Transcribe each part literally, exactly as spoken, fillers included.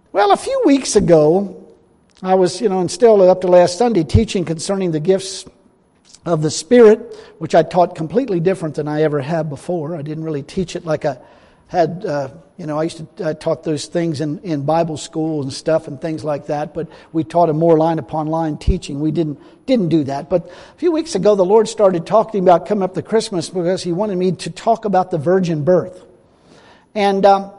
Well, a few weeks ago, I was, you know, and still up to last Sunday, teaching concerning the gifts of the Spirit, which I taught completely different than I ever had before. I didn't really teach it like I had, uh, you know, I used to I taught those things in, in Bible school and stuff and things like that, but we taught a more line upon line teaching. We didn't didn't do that. But a few weeks ago, the Lord started talking about coming up to Christmas because He wanted me to talk about the virgin birth. And um,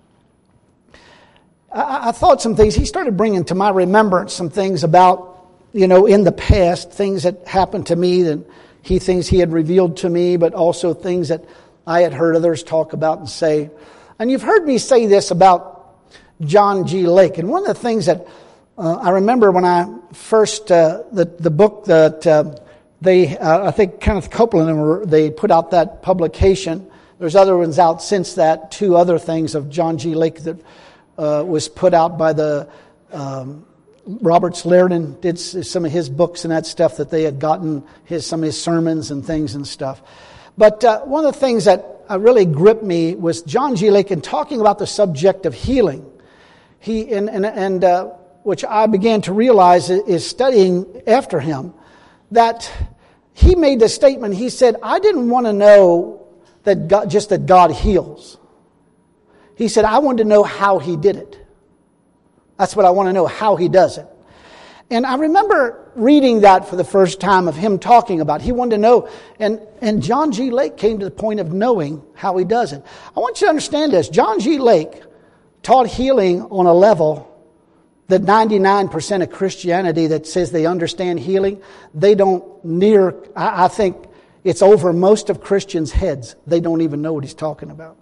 I, I thought some things. He started bringing to my remembrance some things about, you know, in the past, things that happened to me that He thinks He had revealed to me, but also things that I had heard others talk about and say. And you've heard me say this about John G. Lake. And one of the things that uh, I remember when I first, uh, the, the book that uh, they, uh, I think Kenneth Copeland, and were, they put out that publication. There's other ones out since that, two other things of John G. Lake that uh, was put out by the um, Robert Slaridan, did some of his books and that stuff that they had gotten, his some of his sermons and things and stuff. But uh, one of the things that uh, really gripped me was John G. Lake in talking about the subject of healing. He and and, and uh, which I began to realize is studying after him, that he made the statement. He said, "I didn't want to know that God, just that God heals." He said, "I wanted to know how He did it. That's what I want to know, how He does it." And I remember reading that for the first time of him talking about it. He wanted to know, and, and John G. Lake came to the point of knowing how he does it. I want you to understand this. John G. Lake taught healing on a level that ninety-nine percent of Christianity that says they understand healing, they don't near, I, I think it's over most of Christians' heads. They don't even know what he's talking about.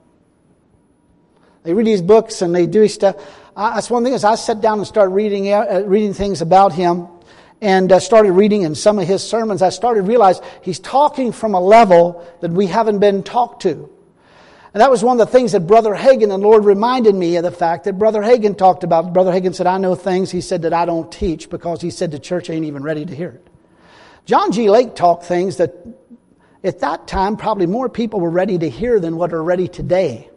They read these books and they do stuff. I, that's one thing is I sat down and started reading uh, reading things about him, and uh, started reading in some of his sermons. I started to realize he's talking from a level that we haven't been talked to. And that was one of the things that Brother Hagin, and the Lord reminded me of the fact that Brother Hagin talked about. Brother Hagin said, "I know things," he said, "that I don't teach," because he said the church ain't even ready to hear it. John G. Lake talked things that at that time probably more people were ready to hear than what are ready today.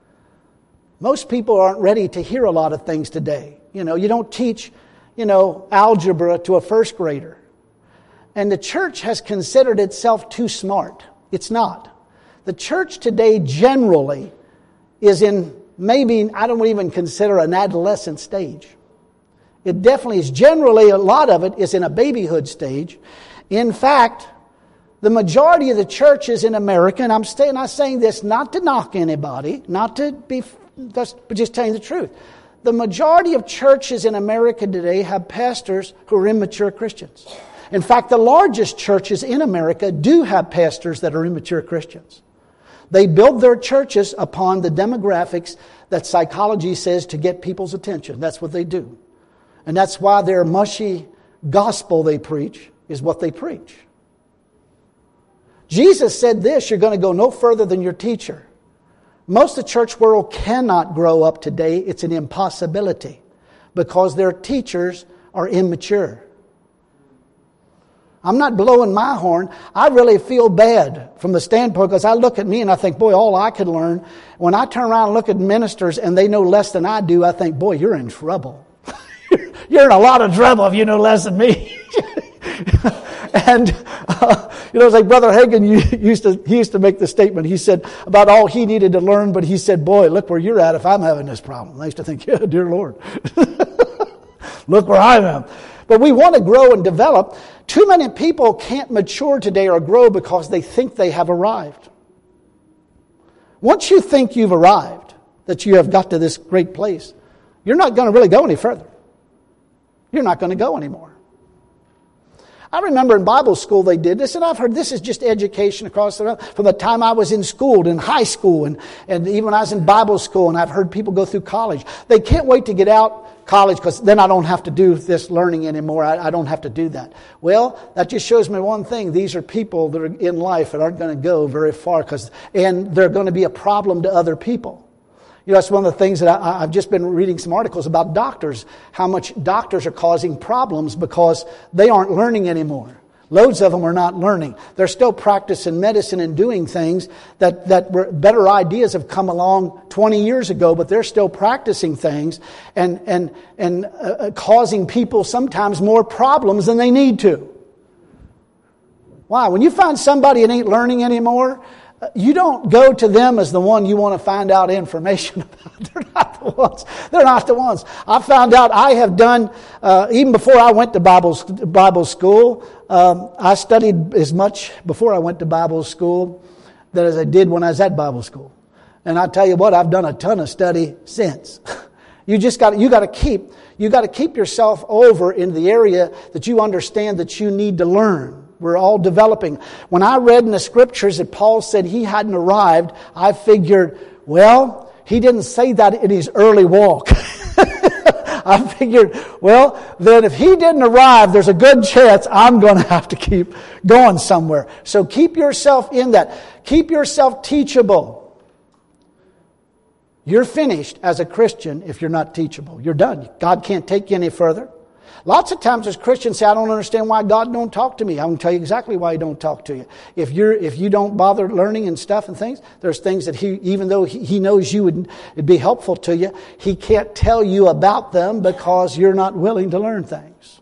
Most people aren't ready to hear a lot of things today. You know, you don't teach, you know, algebra to a first grader. And the church has considered itself too smart. It's not. The church today generally is in maybe, I don't even consider an adolescent stage. It definitely is. Generally, a lot of it is in a babyhood stage. In fact, the majority of the churches in America, and I'm not saying this not to knock anybody, not to be, but just telling the truth. The majority of churches in America today have pastors who are immature Christians. In fact, the largest churches in America do have pastors that are immature Christians. They build their churches upon the demographics that psychology says to get people's attention. That's what they do. And that's why their mushy gospel they preach is what they preach. Jesus said this, "You're going to go no further than your teacher." Most of the church world cannot grow up today. It's an impossibility because their teachers are immature. I'm not blowing my horn. I really feel bad from the standpoint because I look at me and I think, boy, all I could learn. When I turn around and look at ministers and they know less than I do, I think, boy, you're in trouble. You're in a lot of trouble if you know less than me. And, uh, you know, it's like Brother Hagin used to, he used to make the statement. He said about all he needed to learn, but he said, boy, look where you're at if I'm having this problem. I used to think, yeah, dear Lord, look where I am. But we want to grow and develop. Too many people can't mature today or grow because they think they have arrived. Once you think you've arrived, that you have got to this great place, you're not going to really go any further. You're not going to go anymore. I remember in Bible school they did this, and I've heard this is just education across the from the time I was in school, in high school, and, and even when I was in Bible school, and I've heard people go through college. They can't wait to get out college because then I don't have to do this learning anymore. I, I don't have to do that. Well, that just shows me one thing. These are people that are in life that aren't going to go very far, because and they're going to be a problem to other people. You know, that's one of the things that I, I've just been reading some articles about doctors, how much doctors are causing problems because they aren't learning anymore. Loads of them are not learning. They're still practicing medicine and doing things that, that were better ideas have come along twenty years ago, but they're still practicing things and, and, and uh, causing people sometimes more problems than they need to. Why? When you find somebody that ain't learning anymore, you don't go to them as the one you want to find out information about. They're not the ones. They're not the ones. I found out I have done, uh, even before I went to Bible, Bible school, um, I studied as much before I went to Bible school than as I did when I was at Bible school. And I tell you what, I've done a ton of study since. You just got you got to keep you got to keep yourself over in the area that you understand that you need to learn. We're all developing. When I read in the scriptures that Paul said he hadn't arrived, I figured, well, he didn't say that in his early walk. I figured, well, then if he didn't arrive, there's a good chance I'm going to have to keep going somewhere. So keep yourself in that. Keep yourself teachable. You're finished as a Christian if you're not teachable. You're done. God can't take you any further. Lots of times as Christians say, I don't understand why God don't talk to me. I'm going to tell you exactly why He don't talk to you. If you're, if you don't bother learning and stuff and things, there's things that He, even though He, he knows you would it'd be helpful to you, He can't tell you about them because you're not willing to learn things.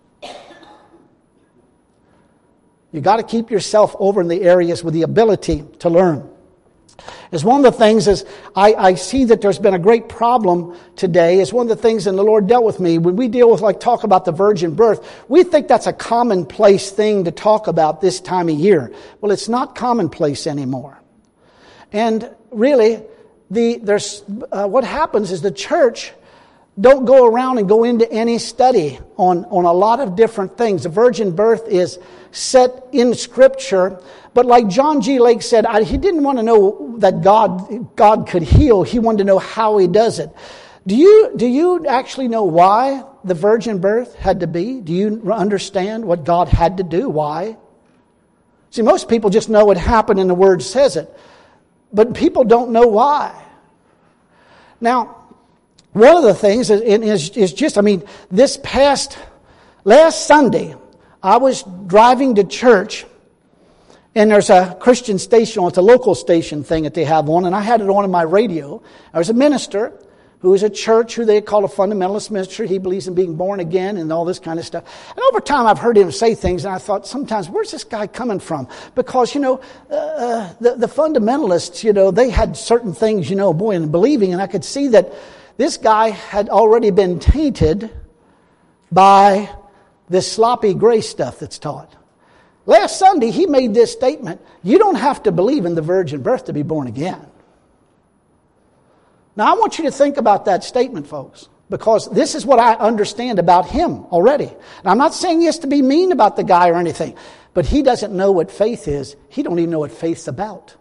You got to keep yourself over in the areas with the ability to learn. Is one of the things is I, I see that there's been a great problem today. Is one of the things, and the Lord dealt with me when we deal with like talk about the virgin birth. We think that's a commonplace thing to talk about this time of year. Well, it's not commonplace anymore. And really, the there's uh, what happens is the church don't go around and go into any study on on a lot of different things. The virgin birth is set in Scripture. But like John G. Lake said, I, he didn't want to know that God God could heal. He wanted to know how He does it. Do you do you actually know why the virgin birth had to be? Do you understand what God had to do? Why? See, most people just know what happened and the Word says it. But people don't know why. Now, one of the things is, is, is just, I mean, this past, last Sunday, I was driving to church. And there's a Christian station, it's a local station thing that they have on, and I had it on in my radio. There was a minister who is a church who they call a fundamentalist minister. He believes in being born again and all this kind of stuff. And over time I've heard him say things, and I thought sometimes, where's this guy coming from? Because, you know, uh, the, the fundamentalists, you know, they had certain things, you know, boy, in believing, and I could see that this guy had already been tainted by this sloppy grace stuff that's taught. Last Sunday, he made this statement, you don't have to believe in the virgin birth to be born again. Now, I want you to think about that statement, folks, because this is what I understand about him already. And I'm not saying this to be mean about the guy or anything, but he doesn't know what faith is. He don't even know what faith's about.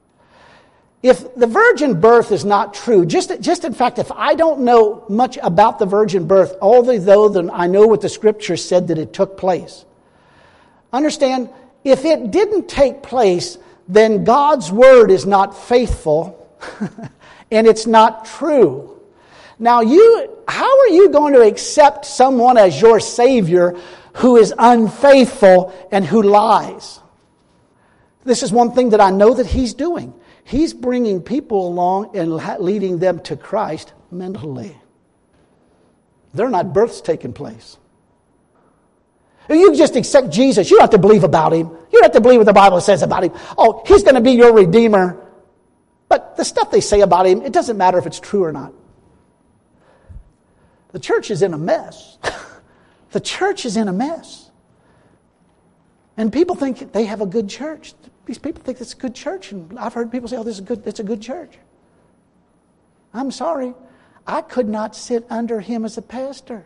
If the virgin birth is not true, just, just in fact, if I don't know much about the virgin birth, although then I know what the Scripture said that it took place, understand, if it didn't take place, then God's Word is not faithful and it's not true. Now, you, how are you going to accept someone as your Savior who is unfaithful and who lies? This is one thing that I know that He's doing. He's bringing people along and leading them to Christ mentally. They're not births taking place. You just accept Jesus. You don't have to believe about Him. You don't have to believe what the Bible says about Him. Oh, He's going to be your Redeemer. But the stuff they say about Him, it doesn't matter if it's true or not. The church is in a mess. The church is in a mess. And people think they have a good church. These people think it's a good church. And I've heard people say, oh, this is good. It's a good church. I'm sorry. I could not sit under him as a pastor.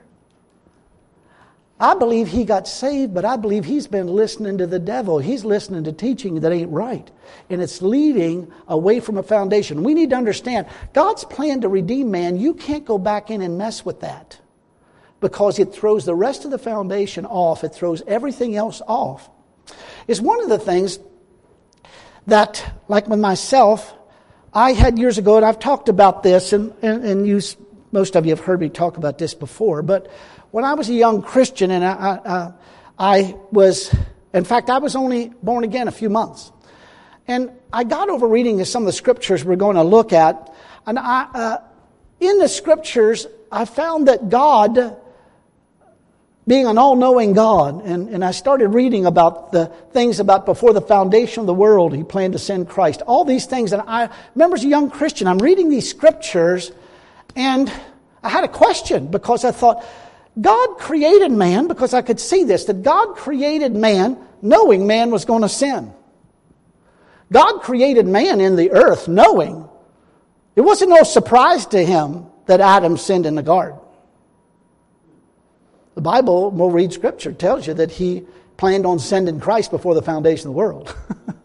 I believe he got saved, but I believe he's been listening to the devil. He's listening to teaching that ain't right. And it's leading away from a foundation. We need to understand, God's plan to redeem man, you can't go back in and mess with that. Because it throws the rest of the foundation off. It throws everything else off. It's one of the things that, like with myself, I had years ago, and I've talked about this, and, and, and you, most of you have heard me talk about this before, but when I was a young Christian and I, I, I was In fact, I was only born again a few months. And I got over reading some of the scriptures we're going to look at. And I, uh, in the scriptures, I found that God, being an all-knowing God, and, and I started reading about the things about before the foundation of the world, He planned to send Christ. All these things. And I remember as a young Christian, I'm reading these scriptures, and I had a question because I thought, God created man, because I could see this, that God created man knowing man was going to sin. God created man in the earth knowing. It wasn't no surprise to Him that Adam sinned in the garden. The Bible, we'll read Scripture, tells you that He planned on sending Christ before the foundation of the world.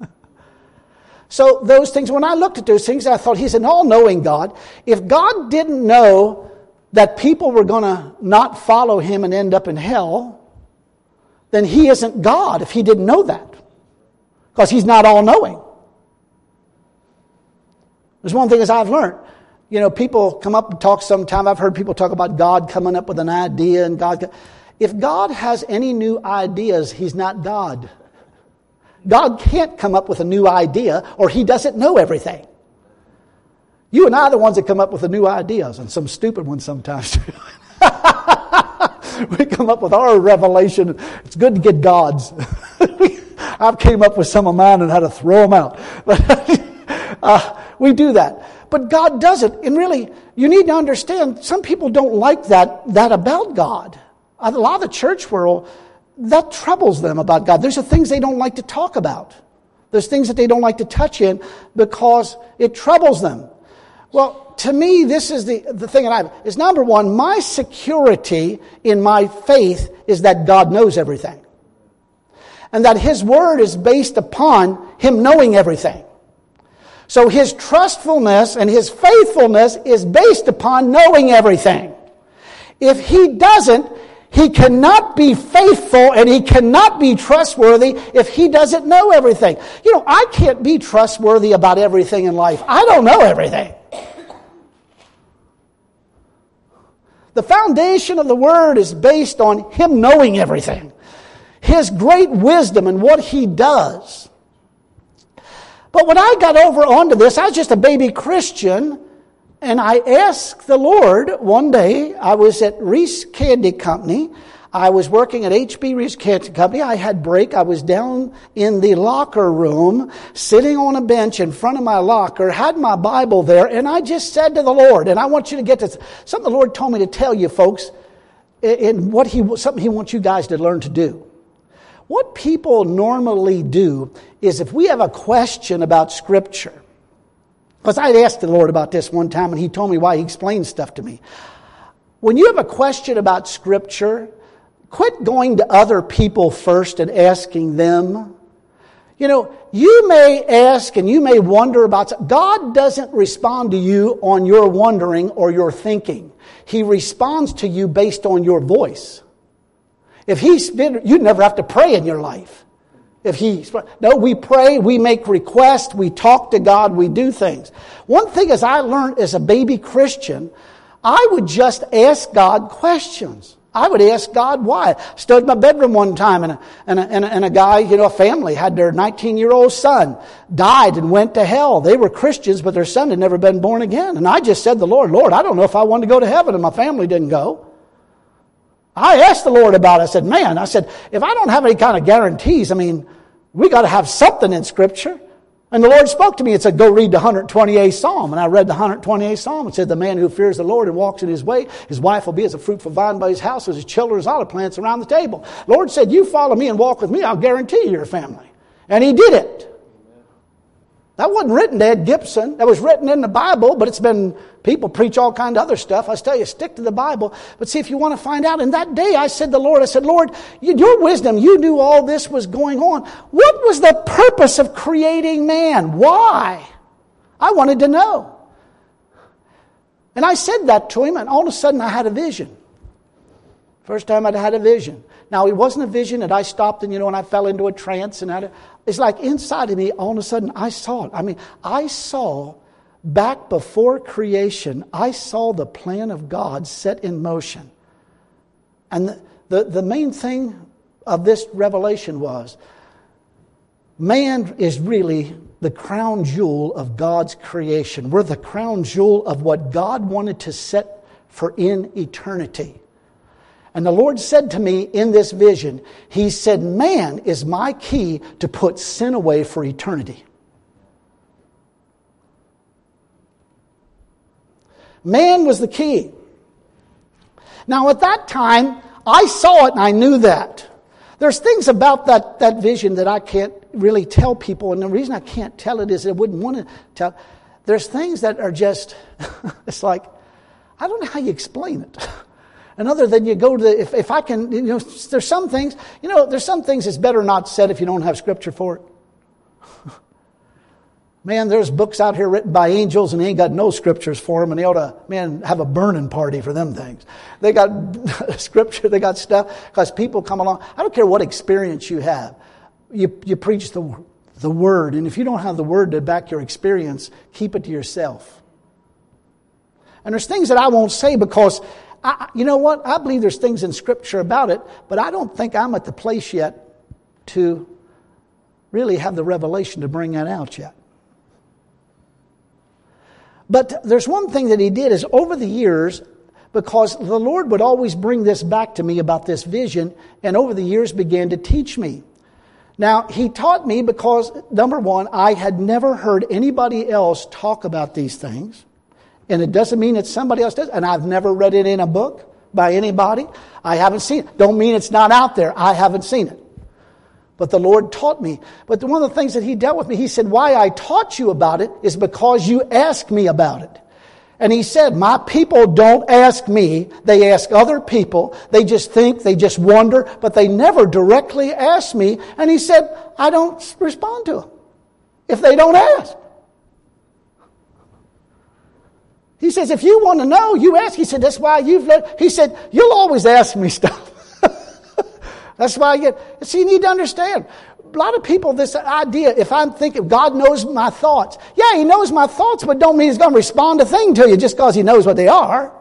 So those things, when I looked at those things, I thought He's an all-knowing God. If God didn't know that people were going to not follow Him and end up in hell, then He isn't God if He didn't know that. Because He's not all-knowing. There's one thing as I've learned. You know, people come up and talk sometime. I've heard people talk about God coming up with an idea and God. If God has any new ideas, He's not God. God can't come up with a new idea or He doesn't know everything. You and I are the ones that come up with the new ideas, and some stupid ones sometimes too. We come up with our revelation. It's good to get God's. I've came up with some of mine and had to throw them out. uh, we do that. But God does it. And really, you need to understand, some people don't like that, that about God. A lot of the church world, that troubles them about God. There's the things they don't like to talk about. There's things that they don't like to touch in because it troubles them. Well, to me, this is the, the thing that I have. Is number one, my security in my faith is that God knows everything. And that His Word is based upon Him knowing everything. So His trustfulness and His faithfulness is based upon knowing everything. If He doesn't, He cannot be faithful and He cannot be trustworthy if He doesn't know everything. You know, I can't be trustworthy about everything in life. I don't know everything. The foundation of the Word is based on Him knowing everything. His great wisdom and what He does. But when I got over onto this, I was just a baby Christian, and I asked the Lord one day. I was at Reese Candy Company. I was working at H B Reese Candy Company. I had break. I was down in the locker room, sitting on a bench in front of my locker, had my Bible there, and I just said to the Lord, and I want you to get this, something the Lord told me to tell you folks, in what He, something He wants you guys to learn to do. What people normally do is if we have a question about Scripture, because I'd asked the Lord about this one time and He told me why He explained stuff to me. When you have a question about Scripture, quit going to other people first and asking them. You know, you may ask and you may wonder about... God doesn't respond to you on your wondering or your thinking. He responds to you based on your voice. If He's been, you'd never have to pray in your life. If He, no, we pray, we make requests, we talk to God, we do things. One thing as I learned as a baby Christian, I would just ask God questions. I would ask God why. I stood in my bedroom one time and a, and a, and a, and a guy, you know, a family had their nineteen-year-old son, died and went to hell. They were Christians, but their son had never been born again. And I just said to the Lord, Lord, I don't know if I wanted to go to heaven, and my family didn't go. I asked the Lord about it. I said, man, I said, if I don't have any kind of guarantees, I mean, we got to have something in Scripture. And the Lord spoke to me and said, go read the one hundred twenty-eighth Psalm. And I read the one hundred twenty-eighth Psalm and said, the man who fears the Lord and walks in His way, his wife will be as a fruitful vine by his house, as his children as olive plants around the table. Lord said, you follow me and walk with me, I'll guarantee you your family. And He did it. That wasn't written to Ed Gibson. That was written in the Bible, but it's been, people preach all kind of other stuff. I tell you, stick to the Bible. But see, if you want to find out, and that day I said to the Lord, I said, Lord, your wisdom, you knew all this was going on. What was the purpose of creating man? Why? I wanted to know. And I said that to Him, and all of a sudden I had a vision. First time I'd had a vision. Now, it wasn't a vision that I stopped and, you know, and I fell into a trance. And I, it's like inside of me, all of a sudden, I saw it. I mean, I saw back before creation, I saw the plan of God set in motion. And the, the, the main thing of this revelation was man is really the crown jewel of God's creation. We're the crown jewel of what God wanted to set for in eternity. And the Lord said to me in this vision, He said, man is my key to put sin away for eternity. Man was the key. Now at that time, I saw it and I knew that. There's things about that, that vision that I can't really tell people. And the reason I can't tell it is I wouldn't want to tell. There's things that are just, it's like, I don't know how you explain it. And other than you go to the, if, if I can, you know, there's some things, you know, there's some things it's better not said if you don't have scripture for it. Man, there's books out here written by angels and they ain't got no scriptures for them, and they ought to, man, have a burning party for them things. They got scripture, they got stuff, because people come along. I don't care what experience you have. You, you preach the, the word, and if you don't have the word to back your experience, keep it to yourself. And there's things that I won't say because, I, you know what, I believe there's things in scripture about it, but I don't think I'm at the place yet to really have the revelation to bring that out yet. But there's one thing that He did is over the years, because the Lord would always bring this back to me about this vision, and over the years began to teach me. Now, He taught me because, number one, I had never heard anybody else talk about these things. And it doesn't mean that somebody else does. And I've never read it in a book by anybody. I haven't seen it. Don't mean it's not out there. I haven't seen it. But the Lord taught me. But one of the things that He dealt with me, He said, why I taught you about it is because you asked me about it. And He said, my people don't ask me. They ask other people. They just think, they just wonder, but they never directly ask me. And He said, I don't respond to them if they don't ask. He says, if you want to know, you ask. He said, that's why you've let, he said, you'll always ask me stuff. That's why I get, see, you need to understand. A lot of people, this idea, if I'm thinking God knows my thoughts. Yeah, He knows my thoughts, but don't mean He's going to respond a thing to you just because He knows what they are.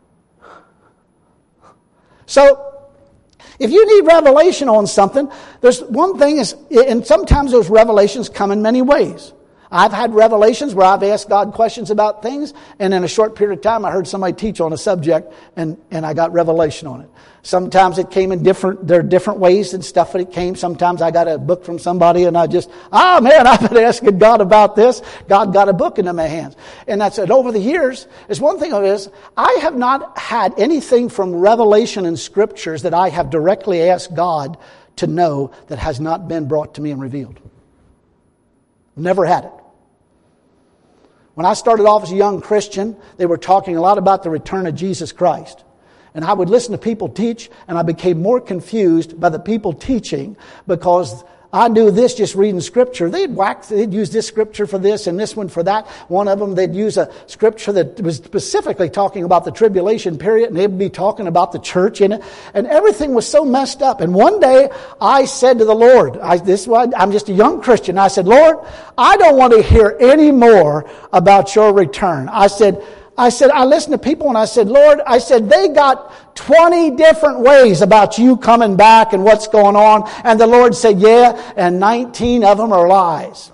So, if you need revelation on something, there's one thing is, and sometimes those revelations come in many ways. I've had revelations where I've asked God questions about things, and in a short period of time I heard somebody teach on a subject, and, and I got revelation on it. Sometimes it came in different, there are different ways and stuff that it came. Sometimes I got a book from somebody and I just, ah, man, I've been asking God about this. God got a book into my hands. And that's it. Over the years, there's one thing of this, I have not had anything from revelation in scriptures that I have directly asked God to know that has not been brought to me and revealed. Never had it. When I started off as a young Christian, they were talking a lot about the return of Jesus Christ. And I would listen to people teach, and I became more confused by the people teaching because I knew this just reading Scripture. They'd wax, they'd use this Scripture for this and this one for that. One of them, they'd use a Scripture that was specifically talking about the tribulation period, and they'd be talking about the church in it. And everything was so messed up. And one day, I said to the Lord, I, this is why I'm just a young Christian. I said, Lord, I don't want to hear any more about your return. I said, I said, I listened to people and I said, Lord, I said, they got twenty different ways about you coming back and what's going on. And the Lord said, yeah, and nineteen of them are lies.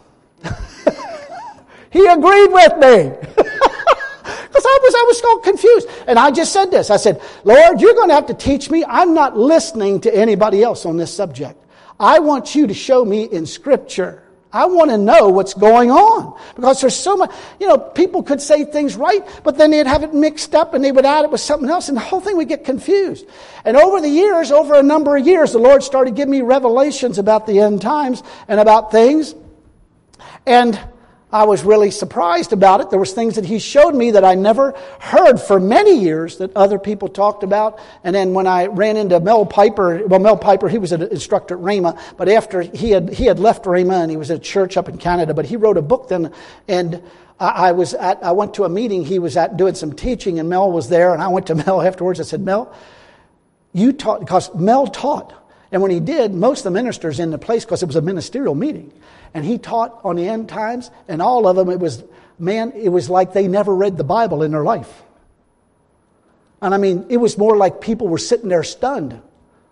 He agreed with me. Because I was, I was so confused. And I just said this. I said, Lord, you're going to have to teach me. I'm not listening to anybody else on this subject. I want you to show me in Scripture. I want to know what's going on. Because there's so much, you know, people could say things right, but then they'd have it mixed up and they would add it with something else and the whole thing would get confused. And over the years, over a number of years, the Lord started giving me revelations about the end times and about things. And I was really surprised about it. There was things that He showed me that I never heard for many years that other people talked about. And then when I ran into Mel Piper, well, Mel Piper, he was an instructor at Rhema, but after he had he had left Rhema and he was at a church up in Canada, but he wrote a book then, and I, I was at, I went to a meeting he was at doing some teaching, and Mel was there, and I went to Mel afterwards. I said, Mel, you taught, because Mel taught. And when he did, most of the ministers in the place, because it was a ministerial meeting, and he taught on the end times, and all of them, it was, man, it was like they never read the Bible in their life. And I mean, it was more like people were sitting there stunned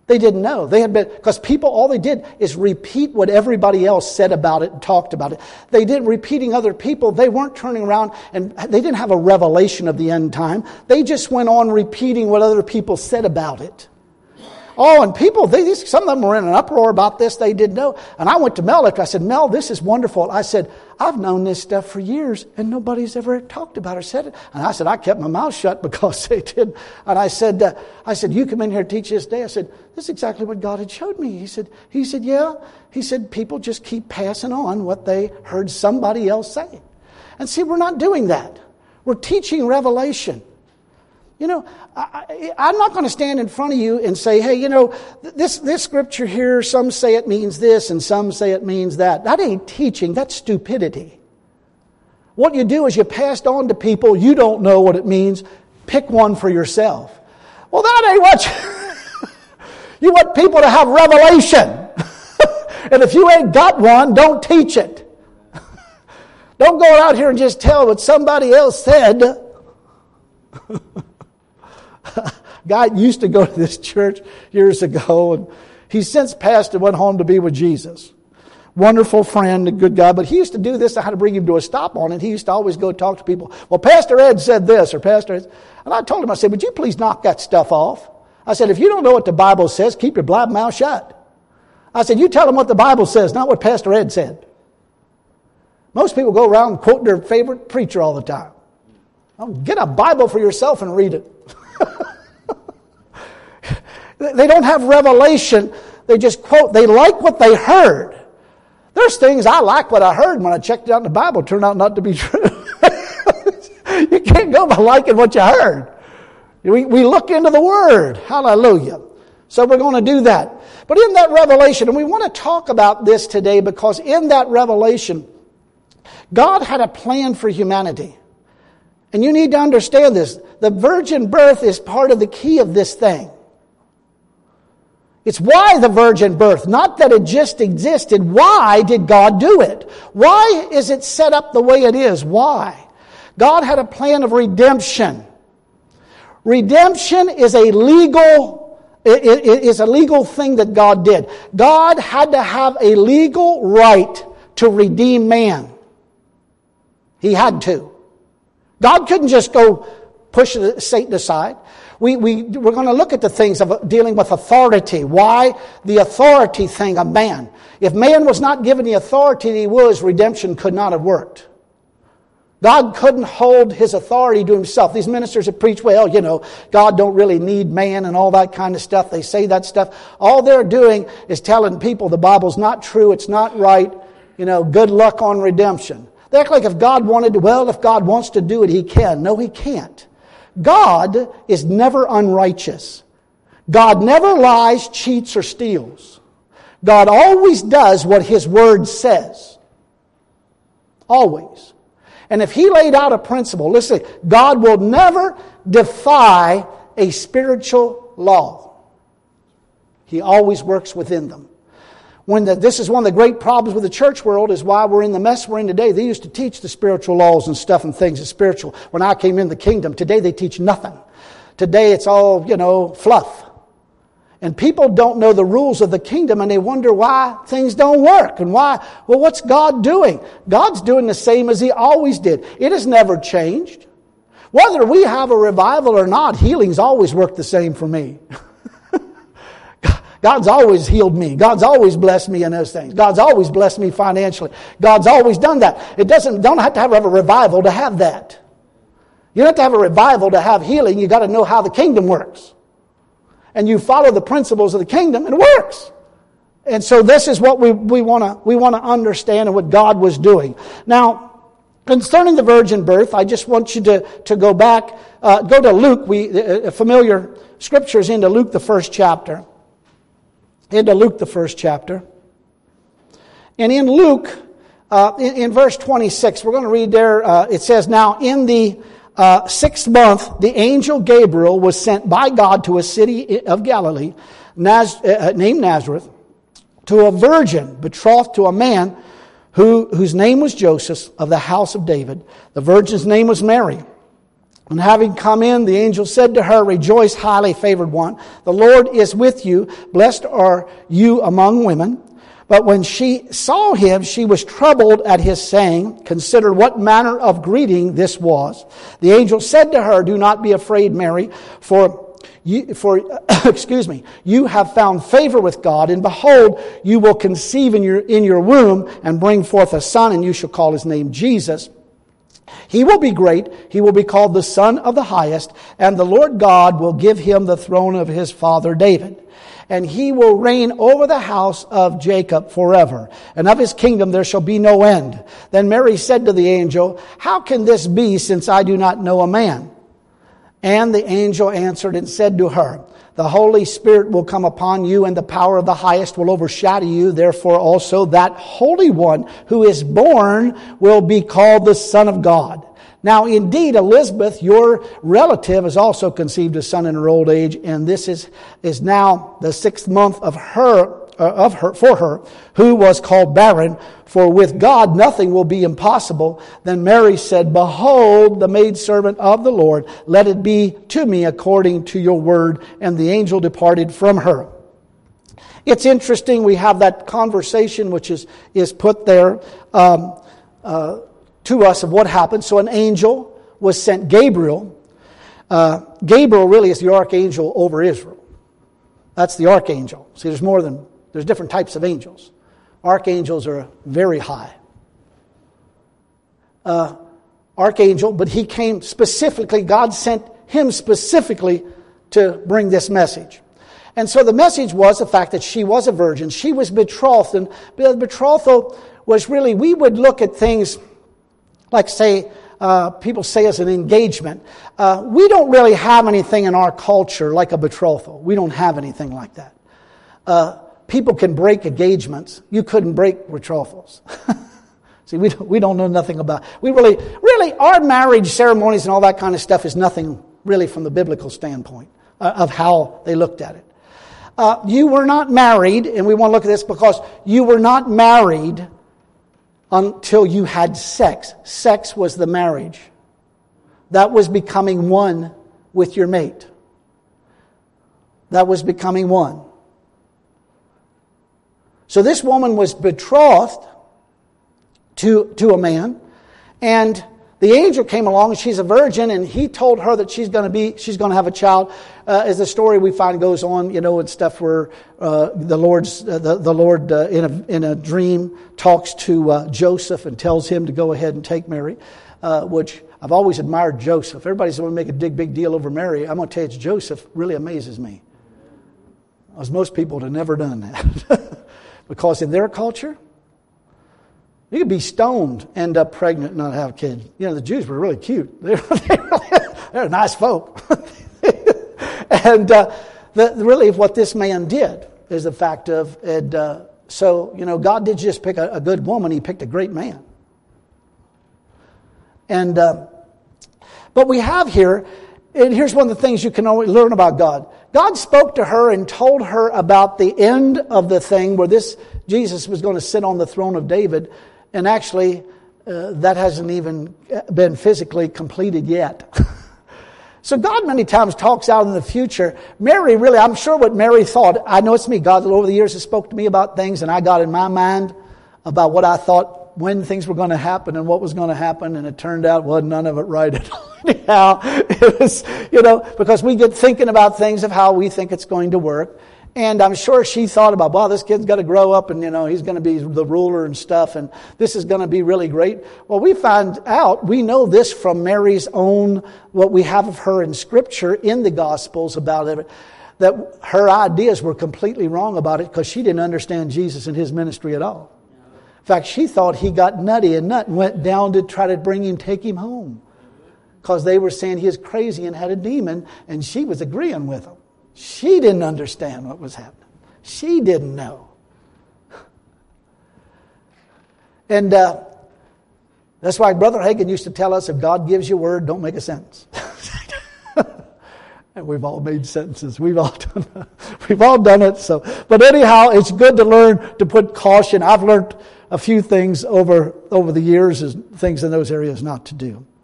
They didn't know. They had been, because people, all they did is repeat what everybody else said about it and talked about it. They didn't repeating other people. They weren't turning around and they didn't have a revelation of the end time. They just went on repeating what other people said about it. Oh, and people, they, some of them were in an uproar about this. They didn't know. And I went to Mel after. I said, Mel, this is wonderful. I said, I've known this stuff for years, and nobody's ever talked about it or said it. And I said, I kept my mouth shut because they did. And I said, uh, I said, you come in here and teach this day. I said, this is exactly what God had showed me. He said, he said, yeah. He said, people just keep passing on what they heard somebody else say. And see, we're not doing that. We're teaching revelation. You know, I, I'm not going to stand in front of you and say, hey, you know, this, this scripture here, some say it means this and some say it means that. That ain't teaching. That's stupidity. What you do is you pass it on to people. You don't know what it means. Pick one for yourself. Well, that ain't what you... You want people to have revelation. And if you ain't got one, don't teach it. Don't go out here and just tell what somebody else said. Guy used to go to this church years ago, and he's since passed and went home to be with Jesus. Wonderful friend, a good guy, but he used to do this. I had to bring him to a stop on it. He used to always go talk to people. Well, Pastor Ed said this, or Pastor Ed, and I told him, I said, would you please knock that stuff off? I said, if you don't know what the Bible says, keep your blab mouth shut. I said, you tell them what the Bible says, not what Pastor Ed said. Most people go around quoting their favorite preacher all the time. Well, get a Bible for yourself and read it. They don't have revelation. They just quote. They like what they heard. There's things I like what I heard when I checked it out in the Bible. It turned out not to be true. You can't go by liking what you heard. We, we look into the Word. Hallelujah. So we're going to do that. But in that revelation, and we want to talk about this today because in that revelation, God had a plan for humanity. And you need to understand this. The virgin birth is part of the key of this thing. It's why the virgin birth, not that it just existed. Why did God do it? Why is it set up the way it is? Why? God had a plan of redemption. Redemption is a legal, it, it is a legal thing that God did. God had to have a legal right to redeem man. He had to. God couldn't just go push Satan aside. We, we, we're going to look at the things of dealing with authority. Why? The authority thing of man. If man was not given the authority that he was, redemption could not have worked. God couldn't hold his authority to himself. These ministers that preach, well, you know, God don't really need man and all that kind of stuff. They say that stuff. All they're doing is telling people the Bible's not true, it's not right. You know, good luck on redemption. They act like if God wanted to, well, if God wants to do it, He can. No, He can't. God is never unrighteous. God never lies, cheats, or steals. God always does what His Word says. Always. And if He laid out a principle, listen, God will never defy a spiritual law. He always works within them. When the, this is one of the great problems with the church world is why we're in the mess we're in today. They used to teach the spiritual laws and stuff and things as spiritual when I came in the kingdom. Today they teach nothing. Today it's all, you know, fluff. And people don't know the rules of the kingdom and they wonder why things don't work and why, well, what's God doing? God's doing the same as He always did. It has never changed. Whether we have a revival or not, healing's always worked the same for me. God's always healed me. God's always blessed me in those things. God's always blessed me financially. God's always done that. It doesn't, don't have to have a revival to have that. You don't have to have a revival to have healing. You got to know how the kingdom works. And you follow the principles of the kingdom and it works. And so this is what we, we want to, we want to understand and what God was doing. Now, concerning the virgin birth, I just want you to, to go back, uh, go to Luke. We, uh, familiar scriptures into Luke, the first chapter. Into Luke, the first chapter. And in Luke, uh, in, in verse twenty-six, we're going to read there, uh, it says, now in the uh, sixth month, the angel Gabriel was sent by God to a city of Galilee, Naz, uh, named Nazareth, to a virgin betrothed to a man who, whose name was Joseph of the house of David. The virgin's name was Mary. And having come in, the angel said to her, Rejoice, highly favored one. The Lord is with you. Blessed are you among women. But when she saw him, she was troubled at his saying. Consider what manner of greeting this was. The angel said to her, Do not be afraid, Mary, for you, for excuse me, you have found favor with God, and behold, you will conceive in your in your womb and bring forth a son, and you shall call his name Jesus. He will be great. He will be called the Son of the Highest, and the Lord God will give him the throne of his father David. And he will reign over the house of Jacob forever. And of his kingdom there shall be no end. Then Mary said to the angel, How can this be, since I do not know a man? And the angel answered and said to her, The Holy Spirit will come upon you, and the power of the Highest will overshadow you. Therefore also that Holy One who is born will be called the Son of God. Now indeed, Elizabeth, your relative, has also conceived a son in her old age, and this is, is now the sixth month of her, uh, of her, for her, who was called barren. For with God nothing will be impossible. Then Mary said, Behold, the maidservant of the Lord, let it be to me according to your word. And the angel departed from her. It's interesting, we have that conversation which is, is put there, um, uh, to us of what happened. So an angel was sent, Gabriel. Uh, Gabriel really is the archangel over Israel. That's the archangel. See, there's more than, there's different types of angels. Archangels are very high. Uh, archangel, but he came specifically, God sent him specifically to bring this message. And so the message was the fact that she was a virgin. She was betrothed. And the betrothal was really, we would look at things like, say, uh, people say as an engagement. Uh, we don't really have anything in our culture like a betrothal. We don't have anything like that. Uh, people can break engagements. You couldn't break betrothals. See, we don't, we don't know nothing about. We really, really, our marriage ceremonies and all that kind of stuff is nothing really from the biblical standpoint uh, of how they looked at it. Uh, you were not married, and we want to look at this because you were not married until you had sex. Sex was the marriage. That was becoming one with your mate. That was becoming one. So this woman was betrothed to, to a man, and the angel came along, and she's a virgin, and he told her that she's going to be, she's going to have a child. Uh, as the story we find goes on, you know, and stuff where uh, the Lord's uh, the, the Lord uh, in a in a dream talks to uh, Joseph and tells him to go ahead and take Mary, uh, which I've always admired Joseph. Everybody's going to make a big big deal over Mary. I'm going to tell you, it's Joseph really amazes me, as most people would have never done that, because in their culture, you could be stoned, end up pregnant, and not have a kid. You know, the Jews were really cute. They're, they're, they're nice folk. and uh, the, really what this man did is the fact of, it, uh, so, you know, God did just pick a, a good woman. He picked a great man. And, uh, but we have here, and here's one of the things you can always learn about God. God spoke to her and told her about the end of the thing where this Jesus was going to sit on the throne of David. And actually, uh, that hasn't even been physically completed yet. So God many times talks out in the future. Mary really, I'm sure what Mary thought, I know it's me. God over the years has spoke to me about things, and I got in my mind about what I thought when things were going to happen and what was going to happen, and it turned out, well, none of it right at all. Anyhow, it was, you know, because we get thinking about things of how we think it's going to work. And I'm sure she thought about, wow, this kid's got to grow up and, you know, he's going to be the ruler and stuff, and this is going to be really great. Well, we find out, we know this from Mary's own, what we have of her in Scripture, in the Gospels about it, that her ideas were completely wrong about it because she didn't understand Jesus and his ministry at all. In fact, she thought he got nutty and nut and went down to try to bring him, take him home. Because they were saying he was crazy and had a demon, and she was agreeing with them. She didn't understand what was happening. She didn't know. And uh, that's why Brother Hagin used to tell us, if God gives you a word, don't make a sentence. And we've all made sentences. We've all done it. We've all done it. So, but anyhow, it's good to learn to put caution. I've learned a few things over over the years, as things in those areas not to do.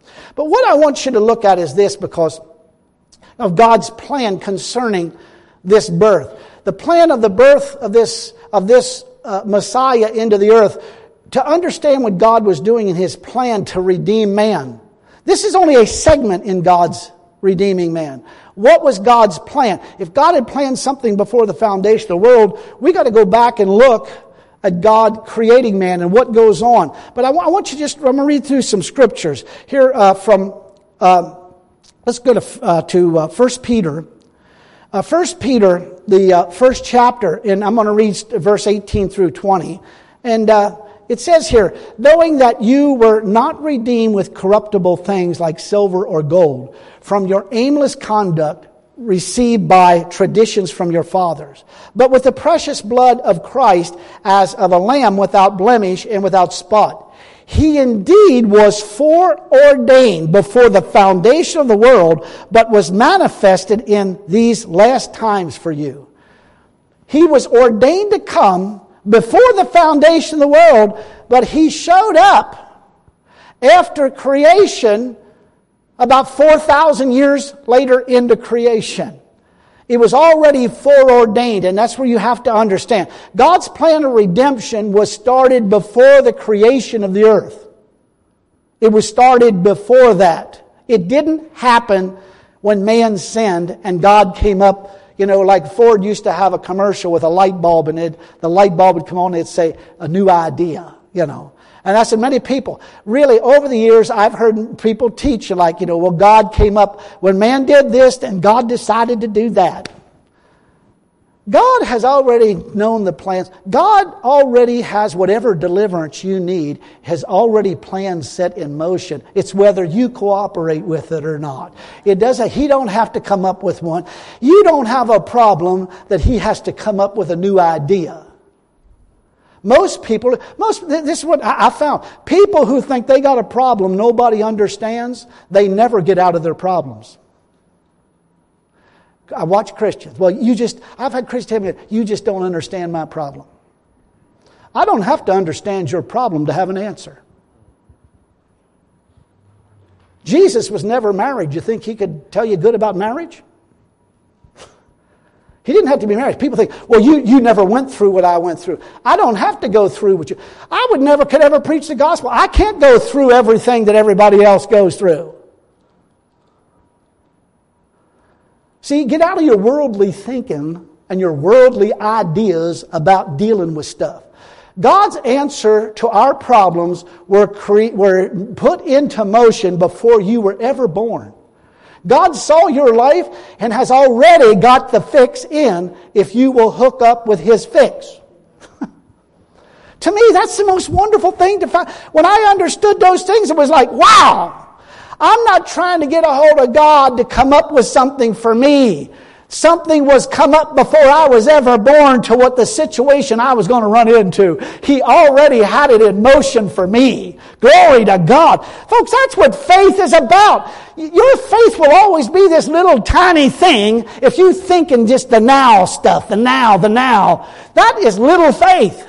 But what I want you to look at is this, because of God's plan concerning this birth. The plan of the birth of this, of this uh, Messiah into the earth, to understand what God was doing in His plan to redeem man. This is only a segment in God's redeeming man. What was God's plan? If God had planned something before the foundation of the world, we got to go back and look at God creating man and what goes on. But I, w- I want you just, I'm going to read through some scriptures here uh, from, uh, let's go to, uh, to uh, First Peter. Uh, First Peter, the uh, first chapter, and I'm going to read verse eighteen through twenty. And uh, it says here, knowing that you were not redeemed with corruptible things like silver or gold from your aimless conduct received by traditions from your fathers, but with the precious blood of Christ as of a lamb without blemish and without spot. He indeed was foreordained before the foundation of the world, but was manifested in these last times for you. He was ordained to come before the foundation of the world, but He showed up after creation about four thousand years later into creation. It was already foreordained, and that's where you have to understand. God's plan of redemption was started before the creation of the earth. It was started before that. It didn't happen when man sinned and God came up, you know, like Ford used to have a commercial with a light bulb, and it, the light bulb would come on and it'd say, a new idea, you know. And I said, many people, really, over the years, I've heard people teach like, you know, well, God came up, when man did this, then God decided to do that. God has already known the plans. God already has whatever deliverance you need, has already plans set in motion. It's whether you cooperate with it or not. It doesn't, He don't have to come up with one. You don't have a problem that He has to come up with a new idea. Most people, most, this is what I found. People who think they got a problem nobody understands, they never get out of their problems. I watch Christians. Well, you just, I've had Christians tell me, you just don't understand my problem. I don't have to understand your problem to have an answer. Jesus was never married. You think He could tell you good about marriage? He didn't have to be married. People think, well, you, you never went through what I went through. I don't have to go through what you... I would never, could ever preach the gospel. I can't go through everything that everybody else goes through. See, get out of your worldly thinking and your worldly ideas about dealing with stuff. God's answer to our problems were, cre- were put into motion before you were ever born. God saw your life and has already got the fix in if you will hook up with His fix. To me, that's the most wonderful thing to find. When I understood those things, it was like, wow, I'm not trying to get a hold of God to come up with something for me. Something was come up before I was ever born to what the situation I was going to run into. He already had it in motion for me. Glory to God. Folks, that's what faith is about. Your faith will always be this little tiny thing if you think in just the now stuff, the now, the now. That is little faith.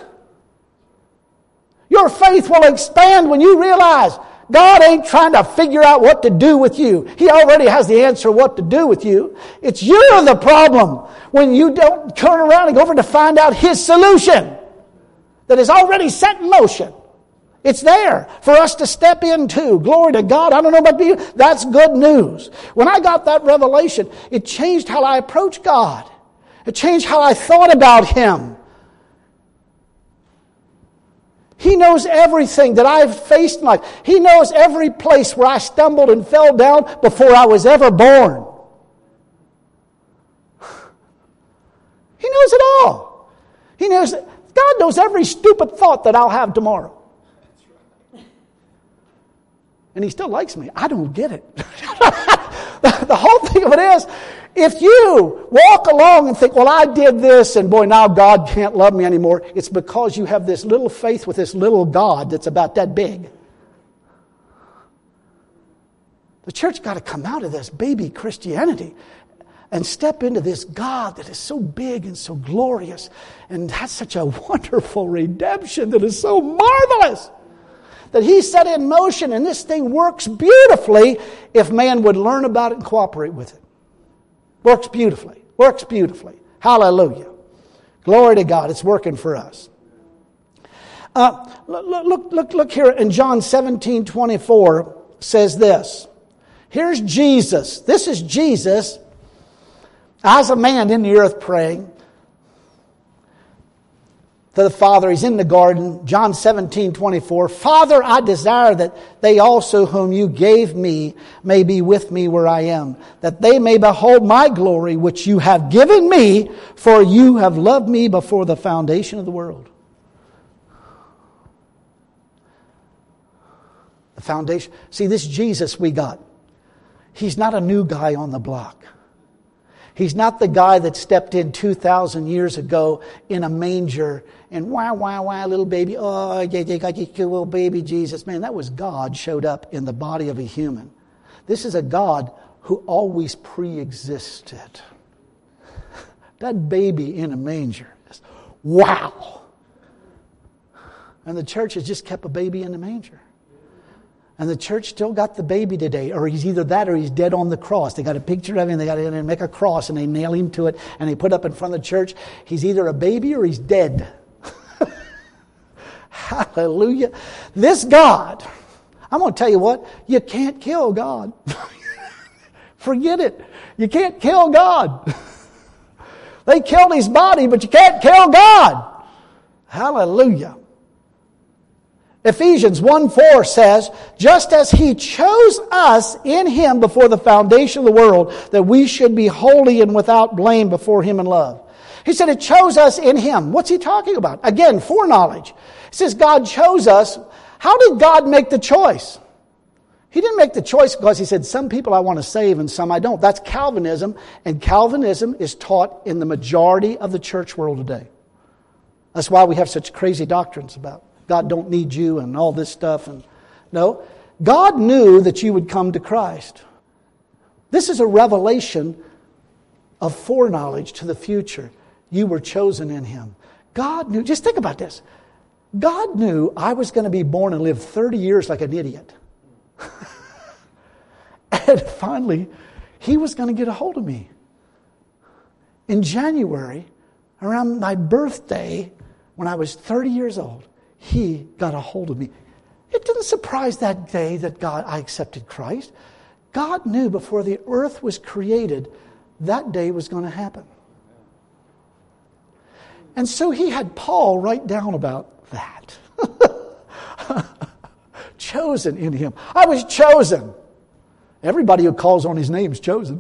Your faith will expand when you realize God ain't trying to figure out what to do with you. He already has the answer what to do with you. It's you're the problem when you don't turn around and go over to find out His solution that is already set in motion. It's there for us to step into. Glory to God. I don't know about you. That's good news. When I got that revelation, it changed how I approached God. It changed how I thought about Him. He knows everything that I've faced in life. He knows every place where I stumbled and fell down before I was ever born. He knows it all. He knows, God knows every stupid thought that I'll have tomorrow. And He still likes me. I don't get it. The whole thing of it is, if you walk along and think, well, I did this, and boy, now God can't love me anymore, it's because you have this little faith with this little God that's about that big. The church got to come out of this baby Christianity and step into this God that is so big and so glorious and has such a wonderful redemption that is so marvelous. that He set in motion, and this thing works beautifully if man would learn about it and cooperate with it. Works beautifully. Works beautifully. Hallelujah. Glory to God. It's working for us. Uh, look, look, look, look here in John seventeen twenty-four says this. Here's Jesus. This is Jesus as a man in the earth praying to the Father. He's in the garden. John seventeen twenty-four. Father, I desire that they also whom you gave me may be with me where I am, that they may behold my glory which you have given me, for you have loved me before the foundation of the world. The foundation. See, this Jesus we got. He's not a new guy on the block. He's not the guy that stepped in two thousand years ago in a manger and wah, wah, wah, little baby. Oh, yeah, yeah, yeah, yeah, little baby Jesus. Man, that was God showed up in the body of a human. This is a God who always pre-existed. That baby in a manger. Wow. And the church has just kept a baby in the manger. And the church still got the baby today, or he's either that or he's dead on the cross. They got a picture of him, they got to make a cross, and they nail him to it, and they put up in front of the church. He's either a baby or he's dead. Hallelujah. This God, I'm going to tell you what, you can't kill God. Forget it. You can't kill God. They killed His body, but you can't kill God. Hallelujah. Ephesians one four says, just as He chose us in Him before the foundation of the world, that we should be holy and without blame before Him in love. He said it chose us in Him. What's He talking about? Again, foreknowledge. He says God chose us. How did God make the choice? He didn't make the choice because He said, some people I want to save and some I don't. That's Calvinism, and Calvinism is taught in the majority of the church world today. That's why we have such crazy doctrines about God don't need you and all this stuff. And no, God knew that you would come to Christ. This is a revelation of foreknowledge to the future. You were chosen in Him. God knew, just think about this. God knew I was going to be born and live thirty years like an idiot. And finally, He was going to get a hold of me. In January, around my birthday, when I was thirty years old, He got a hold of me. It didn't surprise that day that God, I accepted Christ. God knew before the earth was created, that day was going to happen. And so He had Paul write down about that. Chosen in Him. I was chosen. Everybody who calls on His name is chosen.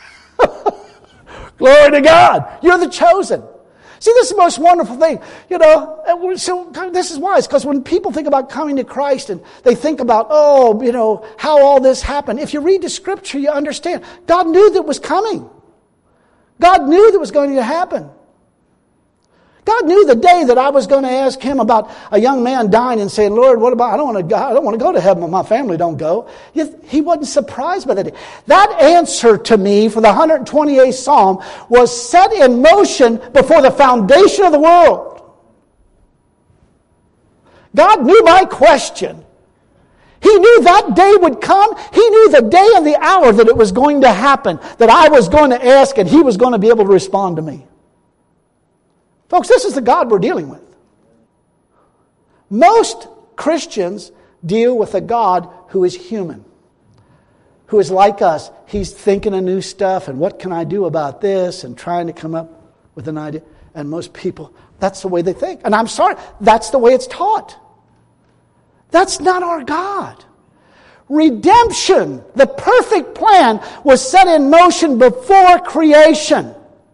Glory to God. You're the chosen. See, this is the most wonderful thing. You know, so this is why. It's because when people think about coming to Christ and they think about, oh, you know, how all this happened. If you read the Scripture, you understand. God knew that was coming. God knew that was going to happen. God knew the day that I was going to ask Him about a young man dying and saying, Lord, what about, I don't want to go, I don't want to go to heaven, but my family don't go. He wasn't surprised by that. That answer to me for the one hundred twenty-eighth Psalm was set in motion before the foundation of the world. God knew my question. He knew that day would come. He knew the day and the hour that it was going to happen, that I was going to ask and He was going to be able to respond to me. Folks, this is the God we're dealing with. Most Christians deal with a God who is human, who is like us. He's thinking of new stuff and what can I do about this and trying to come up with an idea. And most people, that's the way they think. And I'm sorry, that's the way it's taught. That's not our God. Redemption, the perfect plan, was set in motion before creation.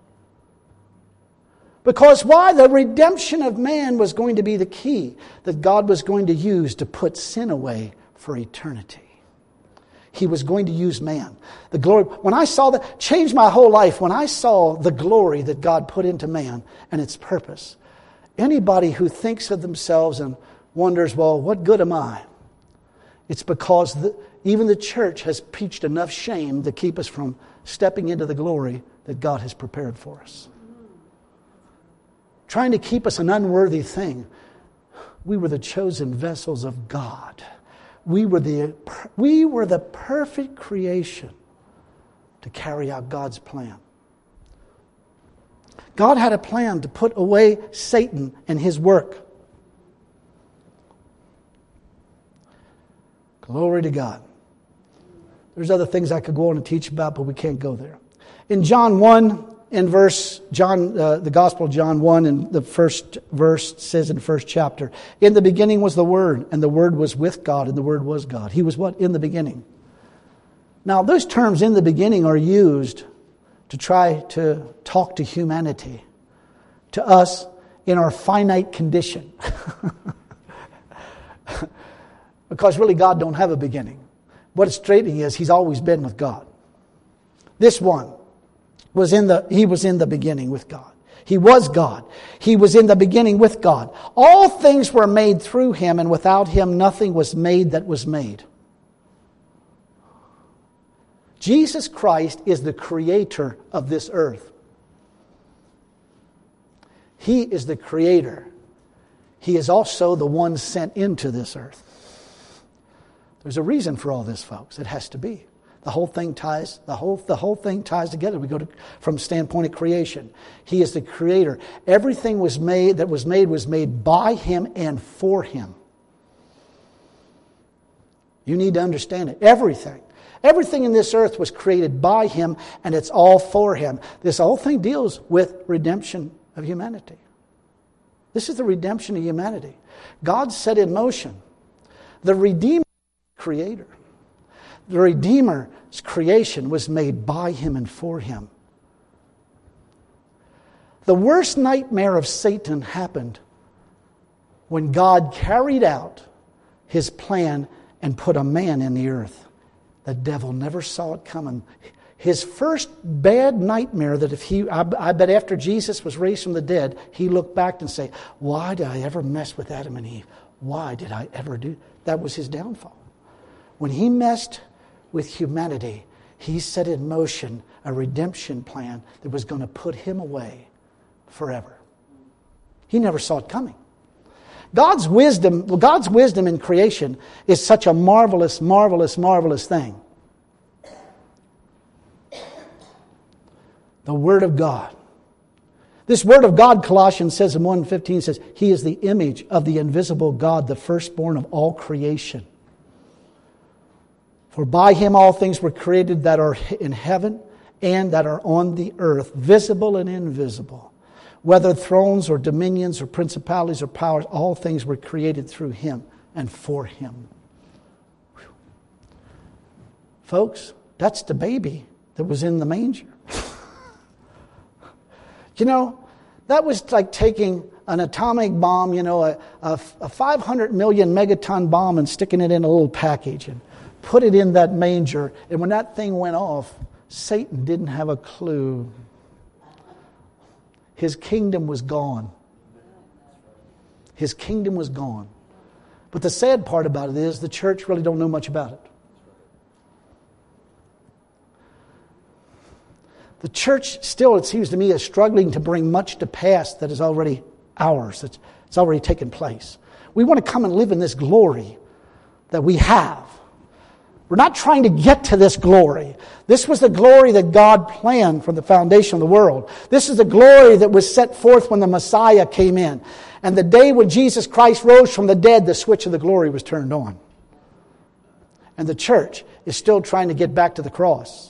Because why? The redemption of man was going to be the key that God was going to use to put sin away for eternity. He was going to use man. The glory, when I saw that, changed my whole life. When I saw the glory that God put into man and its purpose. Anybody who thinks of themselves and wonders, well, what good am I? It's because the, even the church has preached enough shame to keep us from stepping into the glory that God has prepared for us. Trying to keep us an unworthy thing. We were the chosen vessels of God. We were the, we were the perfect creation to carry out God's plan. God had a plan to put away Satan and his work. Glory to God. There's other things I could go on and teach about, but we can't go there. In John one, in verse, John, uh, the Gospel of John one, in the first verse says in the first chapter, in the beginning was the Word, and the Word was with God, and the Word was God. He was what? In the beginning. Now, those terms in the beginning are used to try to talk to humanity, to us in our finite condition. Because really God don't have a beginning. What it's stating is He's always been with God. This one was in the, He was in the beginning with God. He was God. He was in the beginning with God. All things were made through Him, and without Him nothing was made that was made. Jesus Christ is the creator of this earth. He is the creator. He is also the one sent into this earth. There's a reason for all this, folks. It has to be. The whole thing ties, the whole, the whole thing ties together. We go to, from the standpoint of creation. He is the creator. Everything was made that was made was made by Him and for Him. You need to understand it. Everything. Everything in this earth was created by Him, and it's all for Him. This whole thing deals with redemption of humanity. This is the redemption of humanity. God set in motion the Redeemer, Creator. The Redeemer's creation was made by Him and for Him. The worst nightmare of Satan happened when God carried out His plan and put a man in the earth. The devil never saw it coming. His first bad nightmare that if he, I, I bet after Jesus was raised from the dead, he looked back and say, why did I ever mess with Adam and Eve? Why did I ever do? That was his downfall. When he messed with humanity, he set in motion a redemption plan that was going to put him away forever. He never saw it coming. God's wisdom, well, God's wisdom in creation is such a marvelous, marvelous, marvelous thing. The Word of God. This Word of God, Colossians says in one fifteen, says, He is the image of the invisible God, the firstborn of all creation. For by Him all things were created that are in heaven and that are on the earth, visible and invisible. Whether thrones or dominions or principalities or powers, all things were created through Him and for Him. Whew. Folks, that's the baby that was in the manger. You know, that was like taking an atomic bomb, you know, a, a, a five hundred million megaton bomb and sticking it in a little package and put it in that manger. And when that thing went off, Satan didn't have a clue. His kingdom was gone. His kingdom was gone. But the sad part about it is the church really don't know much about it. The church still, it seems to me, is struggling to bring much to pass that is already ours. It's, it's already taken place. We want to come and live in this glory that we have. We're not trying to get to this glory. This was the glory that God planned from the foundation of the world. This is the glory that was set forth when the Messiah came in. And the day when Jesus Christ rose from the dead, the switch of the glory was turned on. And the church is still trying to get back to the cross.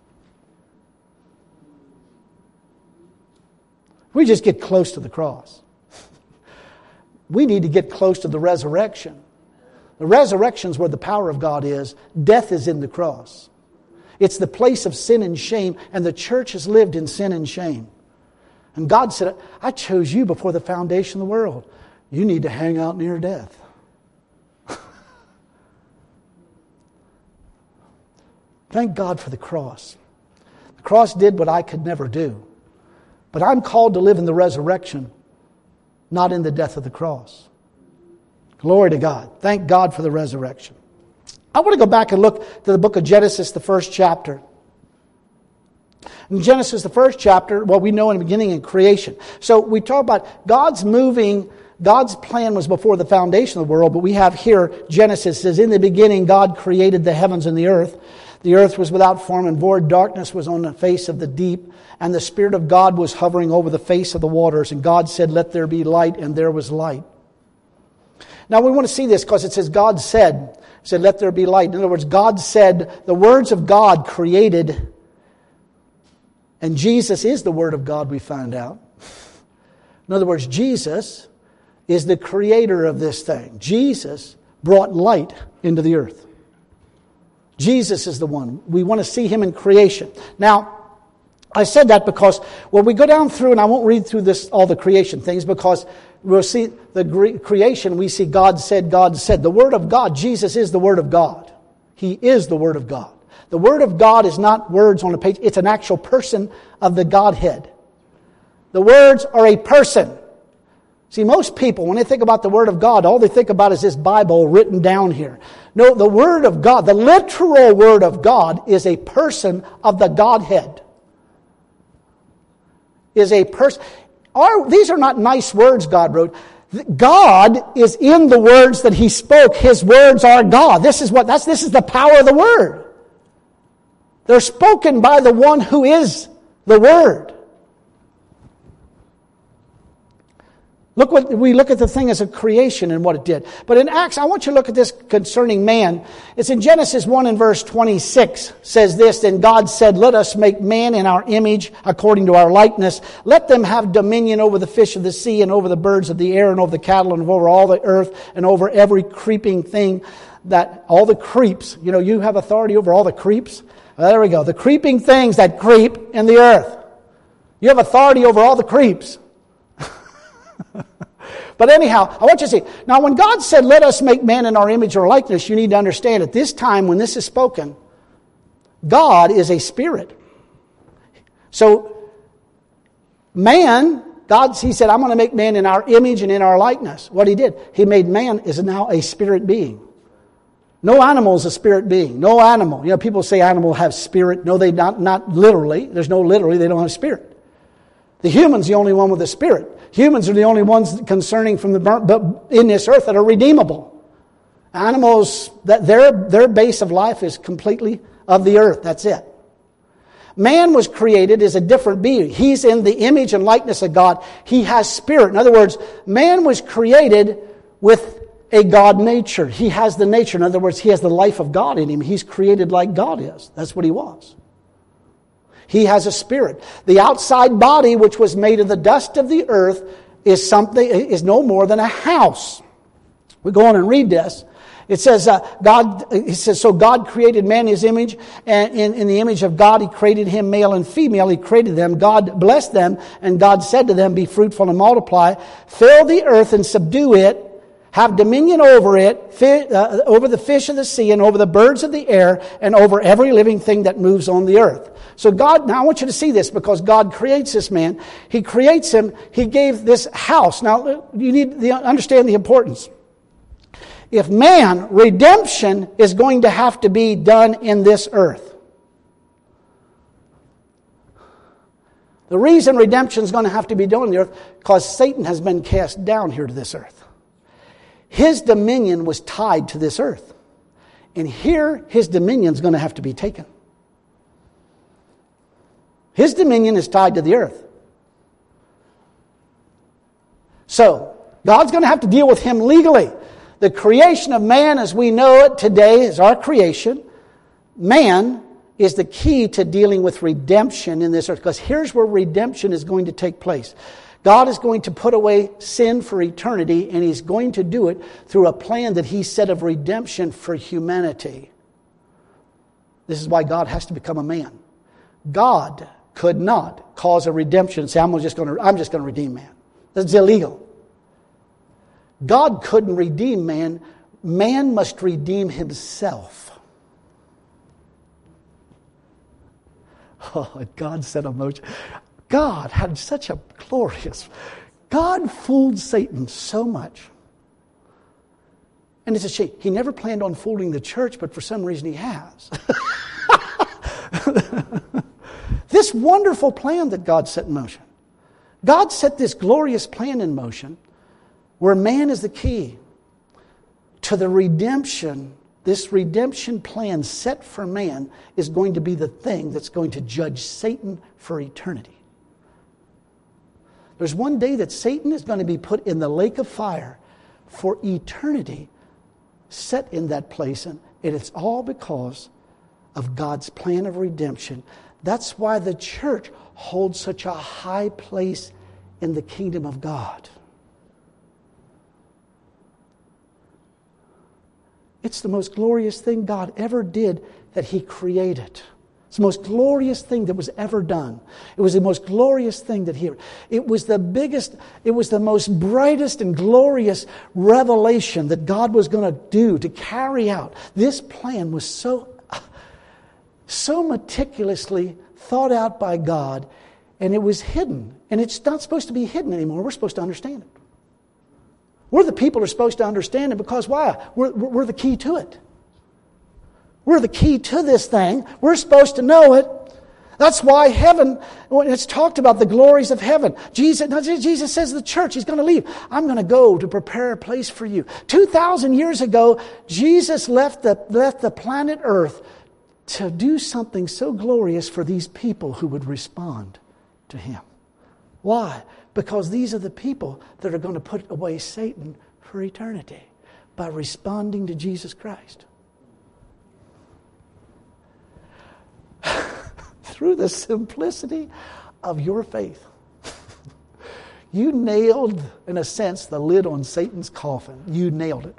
We just get close to the cross. We need to get close to the resurrection. The resurrection is where the power of God is. Death is in the cross. It's the place of sin and shame, and the church has lived in sin and shame. And God said, I chose you before the foundation of the world. You need to hang out near death. Thank God for the cross. The cross did what I could never do. But I'm called to live in the resurrection, not in the death of the cross. Glory to God. Thank God for the resurrection. I want to go back and look to the book of Genesis, the first chapter. In Genesis, the first chapter, well, we know in the beginning in creation. So we talk about God's moving God's plan was before the foundation of the world, but we have here Genesis says, in the beginning God created the heavens and the earth. The earth was without form and void. Darkness was on the face of the deep. And the Spirit of God was hovering over the face of the waters. And God said, let there be light. And there was light. Now we want to see this because it says God said, said, let there be light. In other words, God said, the words of God created. And Jesus is the Word of God, we find out. In other words, Jesus is the creator of this thing. Jesus brought light into the earth. Jesus is the one. We want to see Him in creation. Now, I said that because when we go down through, and I won't read through this all the creation things, because we'll see the creation, we see God said, God said. The Word of God, Jesus is the Word of God. He is the Word of God. The Word of God is not words on a page. It's an actual person of the Godhead. The words are a person. See, most people, when they think about the Word of God, all they think about is this Bible written down here. No, the Word of God, the literal Word of God is a person of the Godhead. Is a person. Are, these are not nice words God wrote. God is in the words that He spoke. His words are God. This is what, that's, this is the power of the Word. They're spoken by the one who is the Word. Look what we look at the thing as a creation and what it did. But in Acts, I want you to look at this concerning man. It's in Genesis one and verse twenty-six says this, then God said, let us make man in our image according to our likeness. Let them have dominion over the fish of the sea and over the birds of the air and over the cattle and over all the earth and over every creeping thing that all the creeps, you know, you have authority over all the creeps. Well, there we go. The creeping things that creep in the earth. You have authority over all the creeps. But anyhow, I want you to see. Now, when God said, let us make man in our image or likeness, you need to understand at this time when this is spoken, God is a spirit. So, man, God, He said, I'm going to make man in our image and in our likeness. What He did, He made man is now a spirit being. No animal is a spirit being. No animal. You know, people say animals have spirit. No, they not, not literally. There's no literally, they don't have spirit. The human's the only one with a spirit. Humans are the only ones concerning from the but in this earth that are redeemable. Animals, that their their base of life is completely of the earth. That's it. Man was created as a different being. He's in the image and likeness of God. He has spirit. In other words, man was created with a God nature. He has the nature. In other words, he has the life of God in him. He's created like God is. That's what he was. He has a spirit. The outside body, which was made of the dust of the earth, is something is no more than a house. We go on and read this. It says, uh, God. It says, so God created man in His image, and in, in the image of God He created him, male and female. He created them. God blessed them, and God said to them, "Be fruitful and multiply, fill the earth and subdue it." Have dominion over it, fi- uh, over the fish of the sea and over the birds of the air and over every living thing that moves on the earth. So God, now I want you to see this because God creates this man. He creates him. He gave this house. Now you need to understand the importance. If man, redemption is going to have to be done in this earth. The reason redemption is going to have to be done on the earth because Satan has been cast down here to this earth. His dominion was tied to this earth. And here, his dominion is going to have to be taken. His dominion is tied to the earth. So, God's going to have to deal with him legally. The creation of man as we know it today is our creation. Man is the key to dealing with redemption in this earth. Because here's where redemption is going to take place. God is going to put away sin for eternity, and He's going to do it through a plan that He set of redemption for humanity. This is why God has to become a man. God could not cause a redemption and say, I'm just going to, I'm just going to redeem man. That's illegal. God couldn't redeem man. Man must redeem himself. Oh, God set a motion. God had such a glorious... God fooled Satan so much. And it's a shame. He never planned on fooling the church, but for some reason he has. This wonderful plan that God set in motion. God set this glorious plan in motion where man is the key to the redemption. This redemption plan set for man is going to be the thing that's going to judge Satan for eternity. There's one day that Satan is going to be put in the lake of fire for eternity, set in that place, and it's all because of God's plan of redemption. That's why the church holds such a high place in the kingdom of God. It's the most glorious thing God ever did that He created. It's the most glorious thing that was ever done. It was the most glorious thing that He... It was the biggest, it was the most brightest and glorious revelation that God was going to do, to carry out. This plan was so, so meticulously thought out by God, and it was hidden. And it's not supposed to be hidden anymore. We're supposed to understand it. We're the people who are supposed to understand it because why? We're, we're the key to it. We're the key to this thing. We're supposed to know it. That's why heaven, when it's talked about the glories of heaven, Jesus, Jesus says to the church, He's going to leave. I'm going to go to prepare a place for you. two thousand years ago, Jesus left the, left the planet Earth to do something so glorious for these people who would respond to Him. Why? Because these are the people that are going to put away Satan for eternity by responding to Jesus Christ. Through the simplicity of your faith, you nailed, in a sense, the lid on Satan's coffin. You nailed it.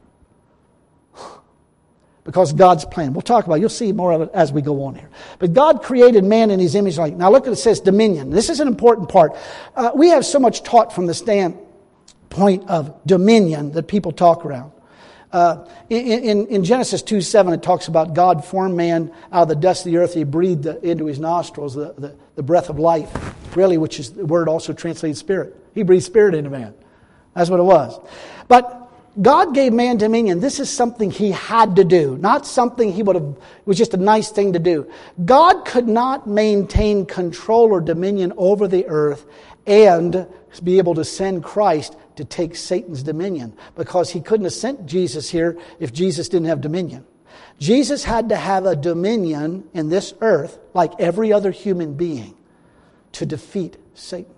Because God's plan. We'll talk about it. You'll see more of it as we go on here. But God created man in His image. Like now look at it, it says dominion. This is an important part. Uh, we have so much taught from the standpoint of dominion that people talk around. Uh, in, in, in Genesis two seven, it talks about God formed man out of the dust of the earth. He breathed the, into his nostrils the, the, the breath of life, really, which is the word also translated spirit. He breathed spirit into man. That's what it was. But God gave man dominion. This is something He had to do, not something He would have, it was just a nice thing to do. God could not maintain control or dominion over the earth and be able to send Christ to take Satan's dominion, because He couldn't have sent Jesus here if Jesus didn't have dominion. Jesus had to have a dominion in this earth like every other human being to defeat Satan.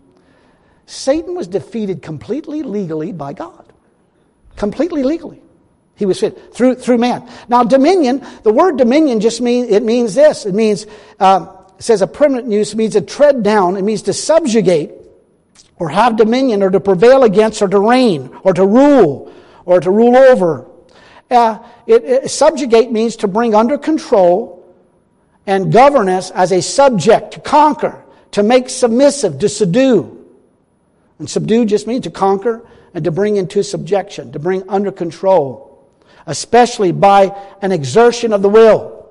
Satan was defeated completely legally by God. Completely legally. He was fit through through man. Now dominion, the word dominion just means, it means this. It means, uh, it says a permanent use, it means to tread down. It means to subjugate or have dominion or to prevail against or to reign or to rule or to rule over. Uh, it, it, subjugate means to bring under control and governance as a subject, to conquer, to make submissive, to subdue. And subdue just means to conquer and to bring into subjection, to bring under control, especially by an exertion of the will.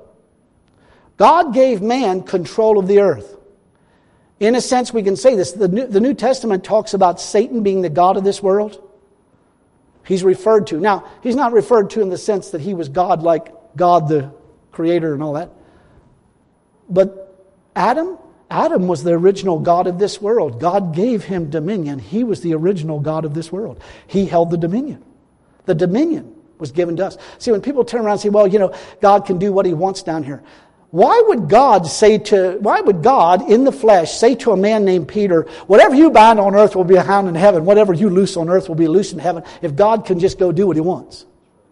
God gave man control of the earth. In a sense, we can say this. The New, the New Testament talks about Satan being the god of this world. He's referred to. Now, he's not referred to in the sense that he was God like God the Creator and all that. But Adam, Adam was the original god of this world. God gave him dominion. He was the original god of this world. He held the dominion. The dominion was given to us. See, when people turn around and say, well, you know, God can do what He wants down here. Why would God say to, why would God in the flesh say to a man named Peter, whatever you bind on earth will be bound in heaven, whatever you loose on earth will be loosed in heaven, if God can just go do what He wants?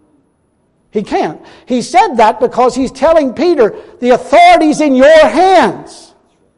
He can't. He said that because He's telling Peter, the authority's in your hands.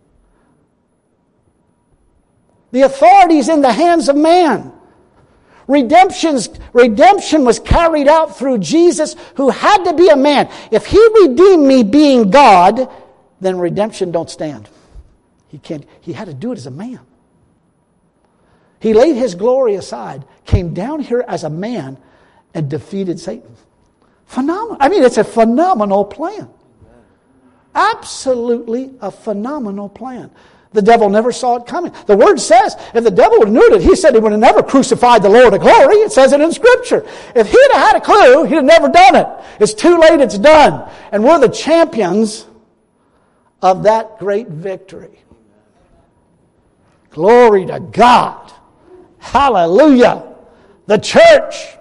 The authority's in the hands of man. Redemption's, redemption was carried out through Jesus, who had to be a man. If He redeemed me being God, then redemption don't stand. He can't. He had to do it as a man. He laid His glory aside, came down here as a man, and defeated Satan. Phenomenal. I mean, it's a phenomenal plan. Absolutely a phenomenal plan. The devil never saw it coming. The Word says, if the devil would have knew it, he said he would have never crucified the Lord of glory. It says it in Scripture. If he'd have had a clue, he'd have never done it. It's too late, it's done. And we're the champions of that great victory. Glory to God. Hallelujah. The church.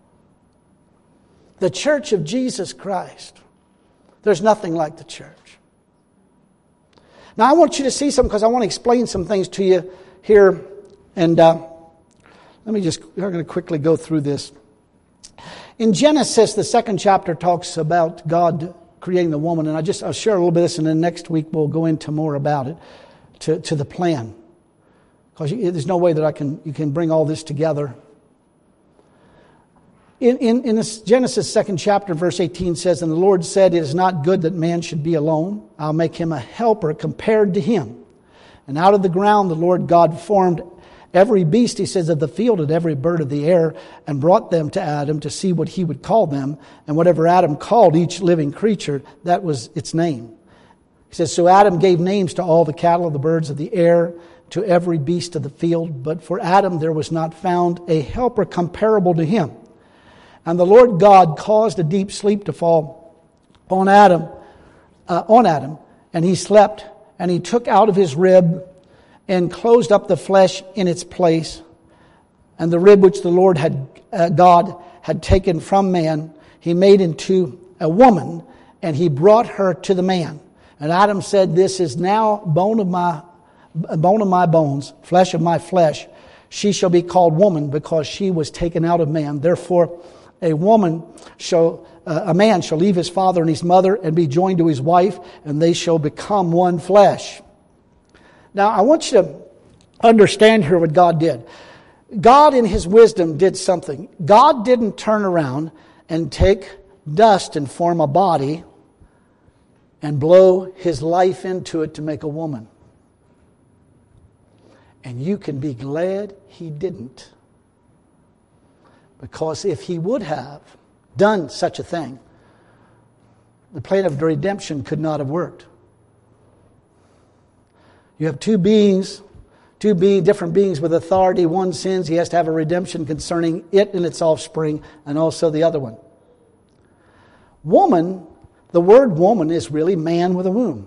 The church of Jesus Christ. There's nothing like the church. Now I want you to see something because I want to explain some things to you here. And uh, let me just, we're going to quickly go through this. In Genesis, the second chapter talks about God creating the woman. And I just, I'll share a little bit of this, and then next week we'll go into more about it, to, to the plan. Because there's no way that I can, you can bring all this together. In, in, in this Genesis second chapter, verse eighteen says, "And the Lord said, It is not good that man should be alone. I'll make him a helper compared to him. And out of the ground the Lord God formed every beast," he says, "of the field and every bird of the air, and brought them to Adam to see what he would call them. And whatever Adam called each living creature, that was its name." He says, "So Adam gave names to all the cattle of the birds of the air, to every beast of the field. But for Adam there was not found a helper comparable to him. And the Lord God caused a deep sleep to fall on Adam, uh, on Adam, and he slept, and he took out of his rib and closed up the flesh in its place. And the rib which the Lord had, uh, God had taken from man, he made into a woman, and he brought her to the man. And Adam said, This is now bone of my bone of my bones, flesh of my flesh. She shall be called woman, because she was taken out of man. Therefore, a woman shall, uh, a man shall leave his father and his mother and be joined to his wife, and they shall become one flesh." Now, I want you to understand here what God did. God, in his wisdom, did something. God didn't turn around and take dust and form a body and blow his life into it to make a woman. And you can be glad he didn't. Because if he would have done such a thing, the plan of redemption could not have worked. You have two beings, two being, different beings with authority. One sins, he has to have a redemption concerning it and its offspring, and also the other one. Woman, the word woman is really man with a womb.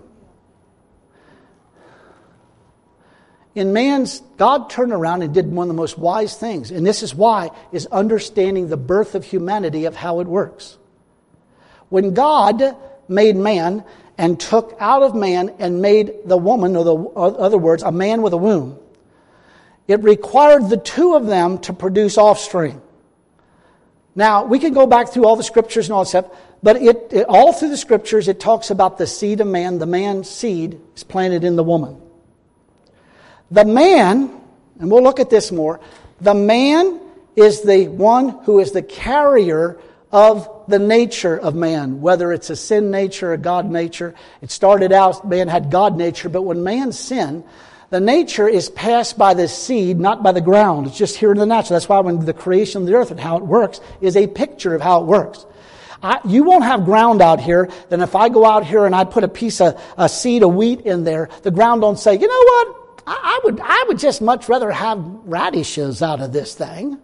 In man's, God turned around and did one of the most wise things. And this is why, is understanding the birth of humanity, of how it works. When God made man and took out of man and made the woman, or the other words, a man with a womb, it required the two of them to produce offspring. Now, we can go back through all the scriptures and all that stuff, but it, it all through the scriptures it talks about the seed of man. The man's seed is planted in the woman. The man, and we'll look at this more, the man is the one who is the carrier of the nature of man, whether it's a sin nature or a God nature. It started out, man had God nature, but when man sinned, the nature is passed by the seed, not by the ground. It's just here in the natural. That's why when the creation of the earth and how it works is a picture of how it works. I, you won't have ground out here. Then if I go out here and I put a piece of a seed of wheat in there, the ground don't say, you know what? I would I would just much rather have radishes out of this thing.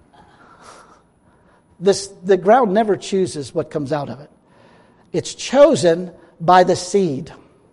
This the ground never chooses what comes out of it. It's chosen by the seed.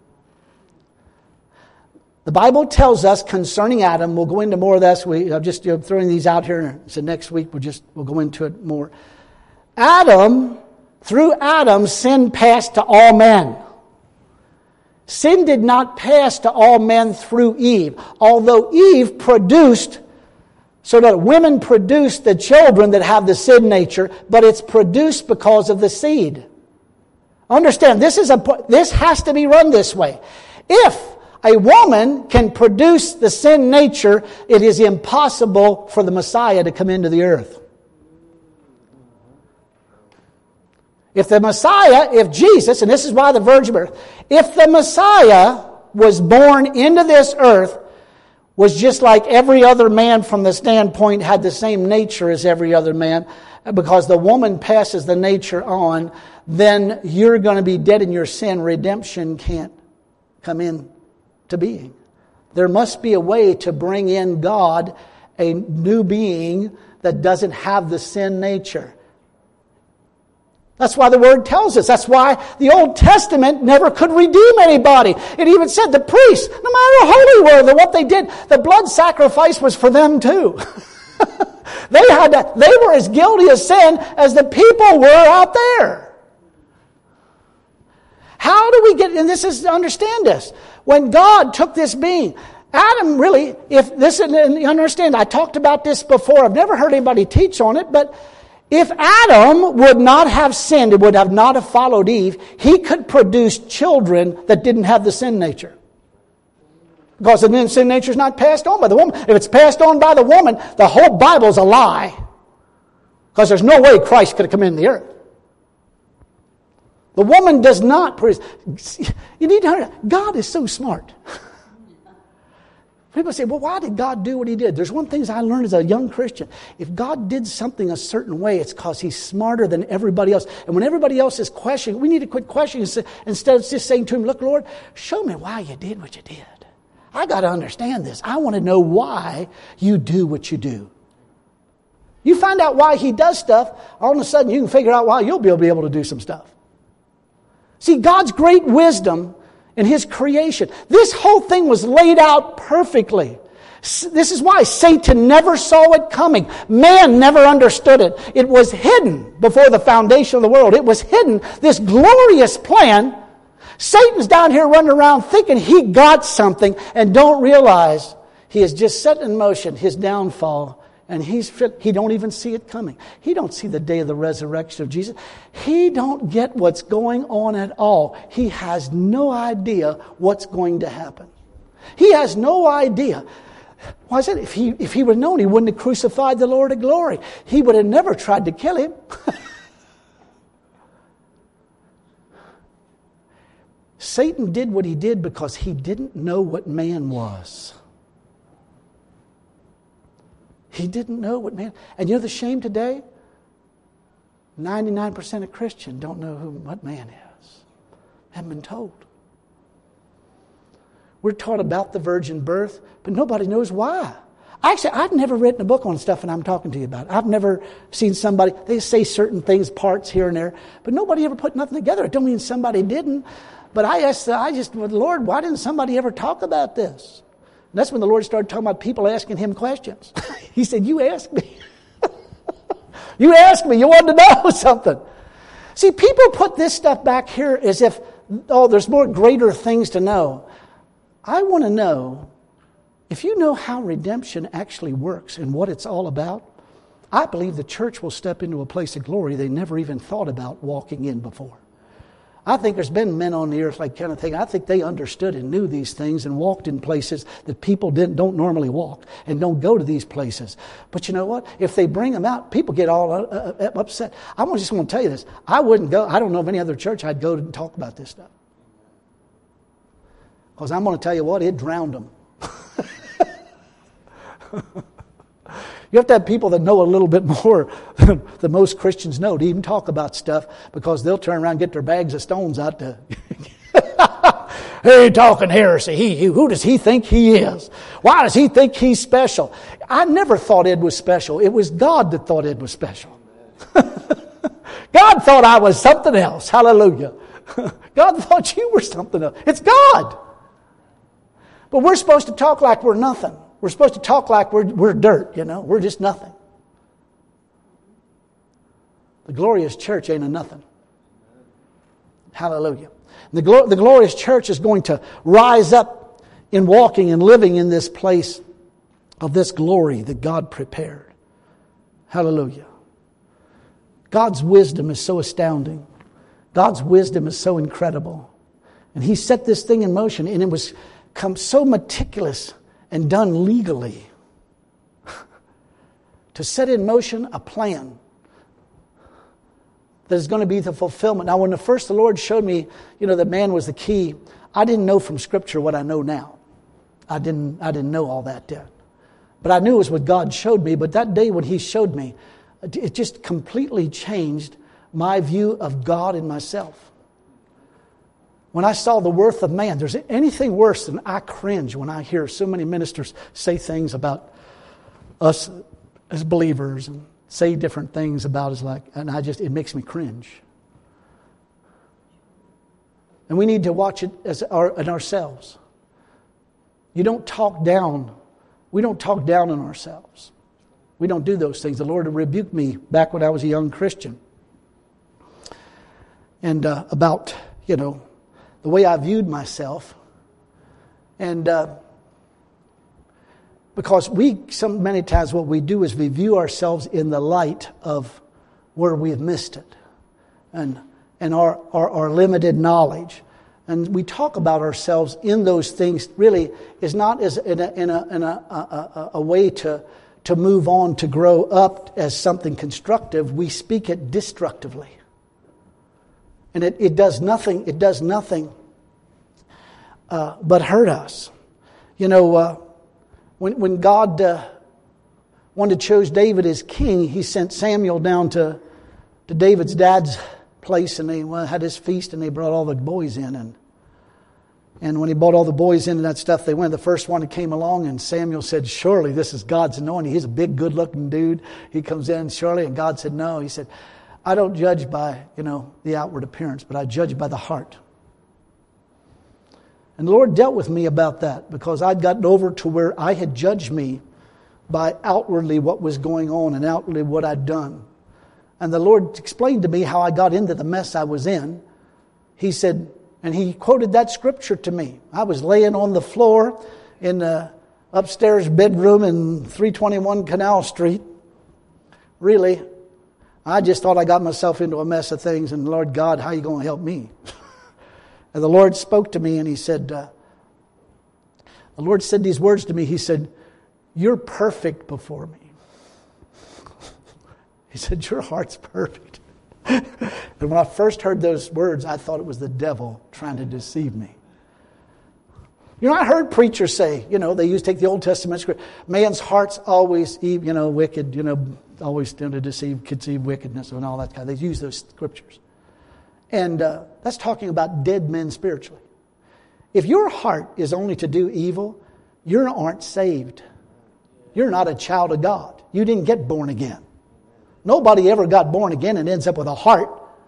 The Bible tells us concerning Adam, we'll go into more of this. We, I'm just you know, throwing these out here. So next week we'll just we'll go into it more. Adam, through Adam, sin passed to all men. Sin did not pass to all men through Eve, although Eve produced, so that women produce the children that have the sin nature, but it's produced because of the seed. Understand, this is a this has to be run this way. If a woman can produce the sin nature, it is impossible for the Messiah to come into the earth. If the Messiah, if Jesus, and this is why the virgin birth, if the Messiah was born into this earth, was just like every other man from the standpoint, had the same nature as every other man, because the woman passes the nature on, then you're going to be dead in your sin. Redemption can't come in to being. There must be a way to bring in God, a new being that doesn't have the sin nature. That's why the Word tells us. That's why the Old Testament never could redeem anybody. It even said the priests, no matter how holy were, that what they did, the blood sacrifice was for them too. They had to, they were as guilty of sin as the people were out there. How do we get, and this is, understand this, when God took this being, Adam really, if this, and you understand, I talked about this before, I've never heard anybody teach on it, but if Adam would not have sinned, it would have not have followed Eve, he could produce children that didn't have the sin nature. Because the sin nature is not passed on by the woman. If it's passed on by the woman, the whole Bible's a lie. Because there's no way Christ could have come in the earth. The woman does not produce. You need to understand, God is so smart. People say, well, why did God do what He did? There's one thing I learned as a young Christian. If God did something a certain way, it's because He's smarter than everybody else. And when everybody else is questioning, we need to quit questioning instead of just saying to Him, look, Lord, show me why you did what you did. I got to understand this. I want to know why you do what you do. You find out why He does stuff, all of a sudden you can figure out why you'll be able to do some stuff. See, God's great wisdom in His creation. This whole thing was laid out perfectly. This is why Satan never saw it coming. Man never understood it. It was hidden before the foundation of the world. It was hidden, this glorious plan. Satan's down here running around thinking he got something and don't realize he has just set in motion his downfall. And he's he don't even see it coming. He don't see the day of the resurrection of Jesus. He don't get what's going on at all. He has no idea what's going to happen. He has no idea. Why is it? If he if he would have known, he wouldn't have crucified the Lord of glory. He would have never tried to kill Him. Satan did what he did because he didn't know what man was. He didn't know what man... And you know the shame today? ninety-nine percent of Christians don't know who what man is. Haven't been told. We're taught about the virgin birth, but nobody knows why. Actually, I've never written a book on stuff, and I'm talking to you about it. I've never seen somebody... They say certain things, parts here and there, but nobody ever put nothing together. It don't mean somebody didn't. But I asked, I just, Lord, why didn't somebody ever talk about this? And that's when the Lord started talking about people asking Him questions. He said, you asked me. You asked me. You wanted to know something. See, people put this stuff back here as if, oh, there's more greater things to know. I want to know, if you know how redemption actually works and what it's all about, I believe the church will step into a place of glory they never even thought about walking in before. I think there's been men on the earth like kind of thing. I think they understood and knew these things and walked in places that people didn't don't normally walk and don't go to these places. But you know what? If they bring them out, people get all uh, uh, upset. I just want to tell you this. I wouldn't go. I don't know of any other church I'd go to and talk about this stuff. Because I'm going to tell you what, it drowned them. You have to have people that know a little bit more than most Christians know to even talk about stuff, because they'll turn around and get their bags of stones out to... Hey, talking heresy. He, he, who does he think he is? Why does he think he's special? I never thought Ed was special. It was God that thought Ed was special. God thought I was something else. Hallelujah. God thought you were something else. It's God. But we're supposed to talk like we're nothing. We're supposed to talk like we're, we're dirt, you know. We're just nothing. The glorious church ain't a nothing. Hallelujah. The, glo- the glorious church is going to rise up in walking and living in this place of this glory that God prepared. Hallelujah. God's wisdom is so astounding. God's wisdom is so incredible. And He set this thing in motion, and it was come so meticulous and done legally to set in motion a plan that is going to be the fulfillment. Now, when the first the Lord showed me, you know, that man was the key, I didn't know from Scripture what I know now. I didn't, I didn't know all that yet. But I knew it was what God showed me. But that day when He showed me, it just completely changed my view of God and myself. When I saw the worth of man, there's anything worse than I cringe when I hear so many ministers say things about us as believers and say different things about us, like, and I just, it makes me cringe. And we need to watch it as our, in ourselves. You don't talk down. We don't talk down on ourselves. We don't do those things. The Lord rebuked me back when I was a young Christian. And uh, about, you know, the way I viewed myself. And uh, because we, so many times what we do is we view ourselves in the light of where we have missed it. And and our, our, our limited knowledge. And we talk about ourselves in those things really is not as in a, in a, in a, a, a way to, to move on, to grow up as something constructive. We speak it destructively. And it, it does nothing, it does nothing uh, but hurt us. You know, uh, when, when God uh, wanted to choose David as king, he sent Samuel down to, to David's dad's place, and they well, had his feast, and they brought all the boys in. And and when he brought all the boys in and that stuff, they went. The first one that came along, and Samuel said, surely this is God's anointing. He's a big, good-looking dude. He comes in, surely. And God said, no. He said, I don't judge by, you know, the outward appearance, but I judge by the heart. And the Lord dealt with me about that because I'd gotten over to where I had judged me by outwardly what was going on and outwardly what I'd done. And the Lord explained to me how I got into the mess I was in. He said, and He quoted that scripture to me. I was laying on the floor in the upstairs bedroom in three twenty-one Canal Street. Really, I just thought I got myself into a mess of things. And Lord God, how are you going to help me? And the Lord spoke to me and He said, uh, the Lord said these words to me. He said, you're perfect before me. He said, your heart's perfect. And when I first heard those words, I thought it was the devil trying to deceive me. You know, I heard preachers say, you know, they used to take the Old Testament script, man's heart's always, you know, wicked, you know, always tend to deceive, conceive wickedness and all that kind of. They use those scriptures. And uh, that's talking about dead men spiritually. If your heart is only to do evil, you aren't saved. You're not a child of God. You didn't get born again. Nobody ever got born again and ends up with a heart.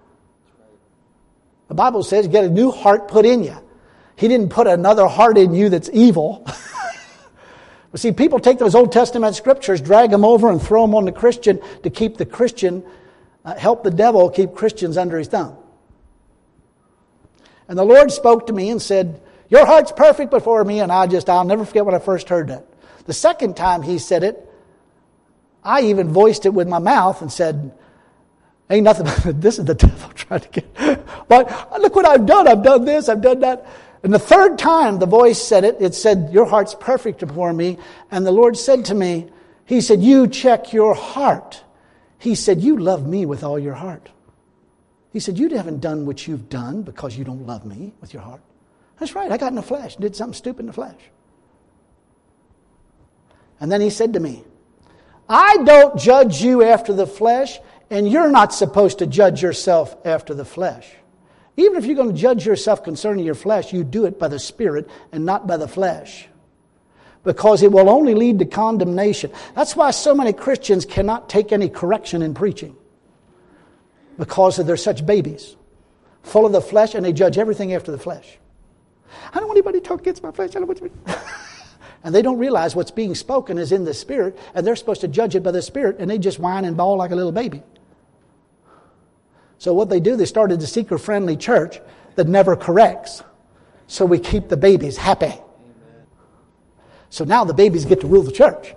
The Bible says get a new heart put in you. He didn't put another heart in you that's evil. But see, people take those Old Testament scriptures, drag them over and throw them on the Christian to keep the Christian, uh, help the devil keep Christians under his thumb. And the Lord spoke to me and said, your heart's perfect before me. And I just, I'll never forget when I first heard that. The second time He said it, I even voiced it with my mouth and said, ain't nothing, this is the devil trying to get, but look what I've done. I've done this, I've done that. And the third time the voice said it, it said, your heart's perfect before me. And the Lord said to me, He said, you check your heart. He said, you love me with all your heart. He said, you haven't done what you've done because you don't love me with your heart. That's right, I got in the flesh, did something stupid in the flesh. And then He said to me, I don't judge you after the flesh, and you're not supposed to judge yourself after the flesh. Even if you're going to judge yourself concerning your flesh, you do it by the Spirit and not by the flesh. Because it will only lead to condemnation. That's why so many Christians cannot take any correction in preaching. Because they're such babies, full of the flesh, and they judge everything after the flesh. I don't want anybody to talk against my flesh. I don't want to... And they don't realize what's being spoken is in the Spirit, and they're supposed to judge it by the Spirit, and they just whine and bawl like a little baby. So what they do, they started a seeker-friendly church that never corrects. So we keep the babies happy. Amen. So now the babies get to rule the church.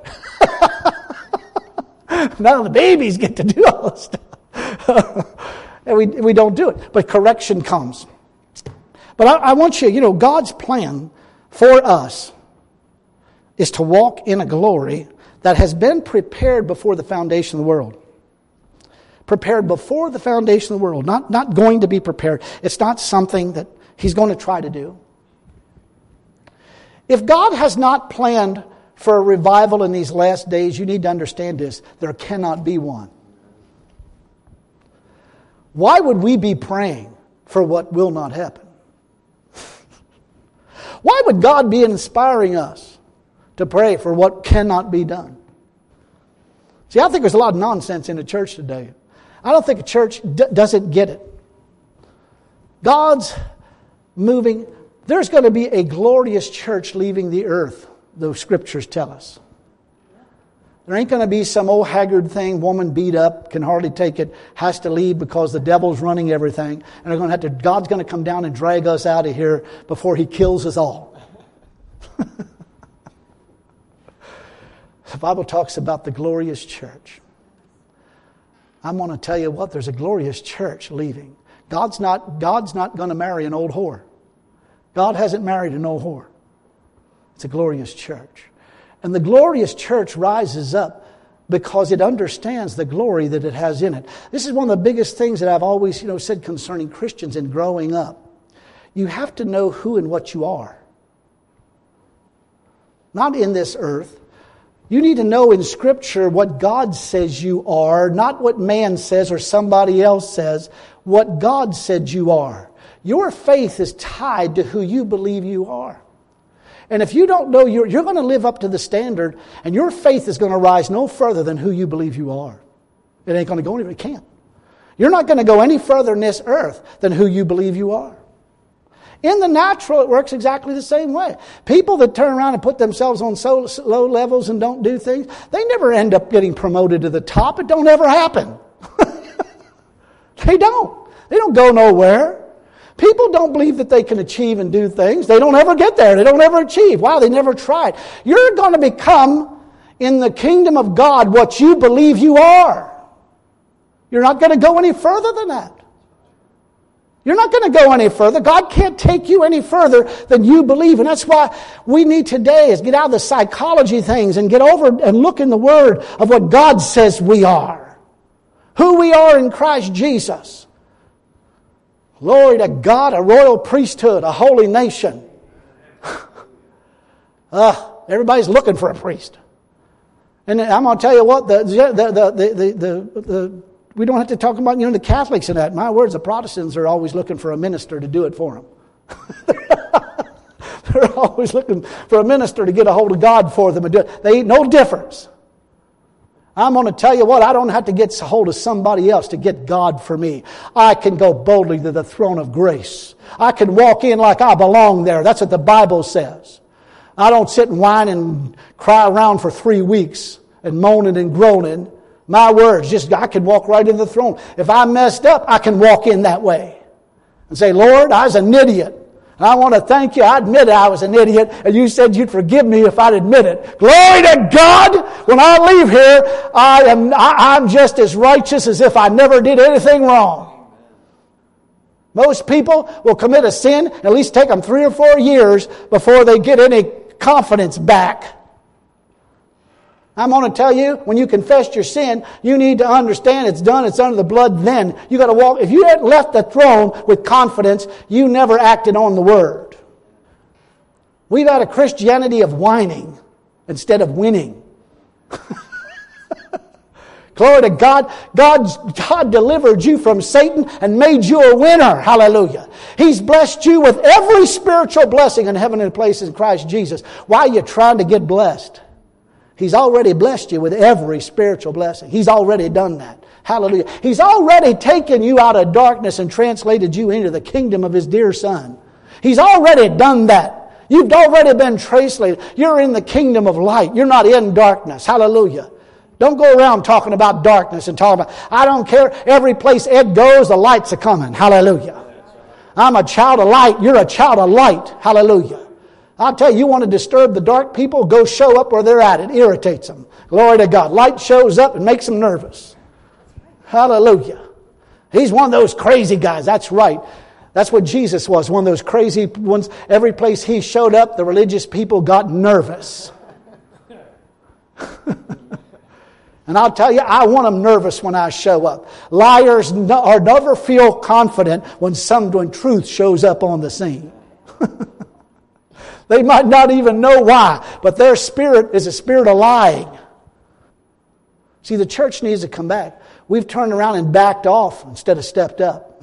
Now the babies get to do all this stuff. And we, we don't do it. But correction comes. But I, I want you, you know, God's plan for us is to walk in a glory that has been prepared before the foundation of the world. Prepared before the foundation of the world. Not, not going to be prepared. It's not something that He's going to try to do. If God has not planned for a revival in these last days, you need to understand this. There cannot be one. Why would we be praying for what will not happen? Why would God be inspiring us to pray for what cannot be done? See, I think there's a lot of nonsense in the church today. I don't think a church d- doesn't get it. God's moving. There's going to be a glorious church leaving the earth, those scriptures tell us. There ain't going to be some old haggard thing, woman beat up, can hardly take it, has to leave because the devil's running everything. And they're going to have to, God's going to come down and drag us out of here before He kills us all. The Bible talks about the glorious church. I'm going to tell you what, there's a glorious church leaving. God's not, God's not going to marry an old whore. God hasn't married an old whore. It's a glorious church. And the glorious church rises up because it understands the glory that it has in it. This is one of the biggest things that I've always, you know, said concerning Christians in growing up. You have to know who and what you are. Not in this earth. You need to know in Scripture what God says you are, not what man says or somebody else says, what God said you are. Your faith is tied to who you believe you are. And if you don't know, you're, you're going to live up to the standard, and your faith is going to rise no further than who you believe you are. It ain't going to go anywhere. It can't. You're not going to go any further in this earth than who you believe you are. In the natural, it works exactly the same way. People that turn around and put themselves on so low levels and don't do things, they never end up getting promoted to the top. It don't ever happen. They don't. They don't go nowhere. People don't believe that they can achieve and do things. They don't ever get there. They don't ever achieve. Wow, they never tried. You're going to become, in the kingdom of God, what you believe you are. You're not going to go any further than that. You're not going to go any further. God can't take you any further than you believe. And that's why we need today is get out of the psychology things and get over and look in the Word of what God says we are. Who we are in Christ Jesus. Glory to God, a royal priesthood, a holy nation. uh, everybody's looking for a priest. And I'm going to tell you what, the, the, the, the, the, the, the we don't have to talk about, you know, the Catholics and that. My words, the Protestants are always looking for a minister to do it for them. They're always looking for a minister to get a hold of God for them and do it. They ain't no difference. I'm going to tell you what, I don't have to get a hold of somebody else to get God for me. I can go boldly to the throne of grace. I can walk in like I belong there. That's what the Bible says. I don't sit and whine and cry around for three weeks and moaning and groaning. My words, just I can walk right in the throne. If I messed up, I can walk in that way and say, Lord, I was an idiot. And I want to thank you. I admit I was an idiot, and you said you'd forgive me if I'd admit it. Glory to God! When I leave here, I am I, I'm just as righteous as if I never did anything wrong. Most people will commit a sin, at least take them three or four years before they get any confidence back. I'm going to tell you, when you confess your sin, you need to understand it's done, it's under the blood then. You got to walk. If you had left the throne with confidence, you never acted on the Word. We've had a Christianity of whining instead of winning. Glory to God. God. God delivered you from Satan and made you a winner. Hallelujah. He's blessed you with every spiritual blessing in heavenly places in Christ Jesus. Why are you trying to get blessed? He's already blessed you with every spiritual blessing. He's already done that. Hallelujah. He's already taken you out of darkness and translated you into the kingdom of His dear Son. He's already done that. You've already been translated. You're in the kingdom of light. You're not in darkness. Hallelujah. Don't go around talking about darkness and talking about, I don't care. Every place Ed goes, the lights are coming. Hallelujah. I'm a child of light. You're a child of light. Hallelujah. I'll tell you, you want to disturb the dark people, go show up where they're at. It irritates them. Glory to God. Light shows up and makes them nervous. Hallelujah. He's one of those crazy guys. That's right. That's what Jesus was, one of those crazy ones. Every place He showed up, the religious people got nervous. And I'll tell you, I want them nervous when I show up. Liars no, are never feel confident when some when truth shows up on the scene. They might not even know why, but their spirit is a spirit of lying. See, the church needs to come back. We've turned around and backed off instead of stepped up.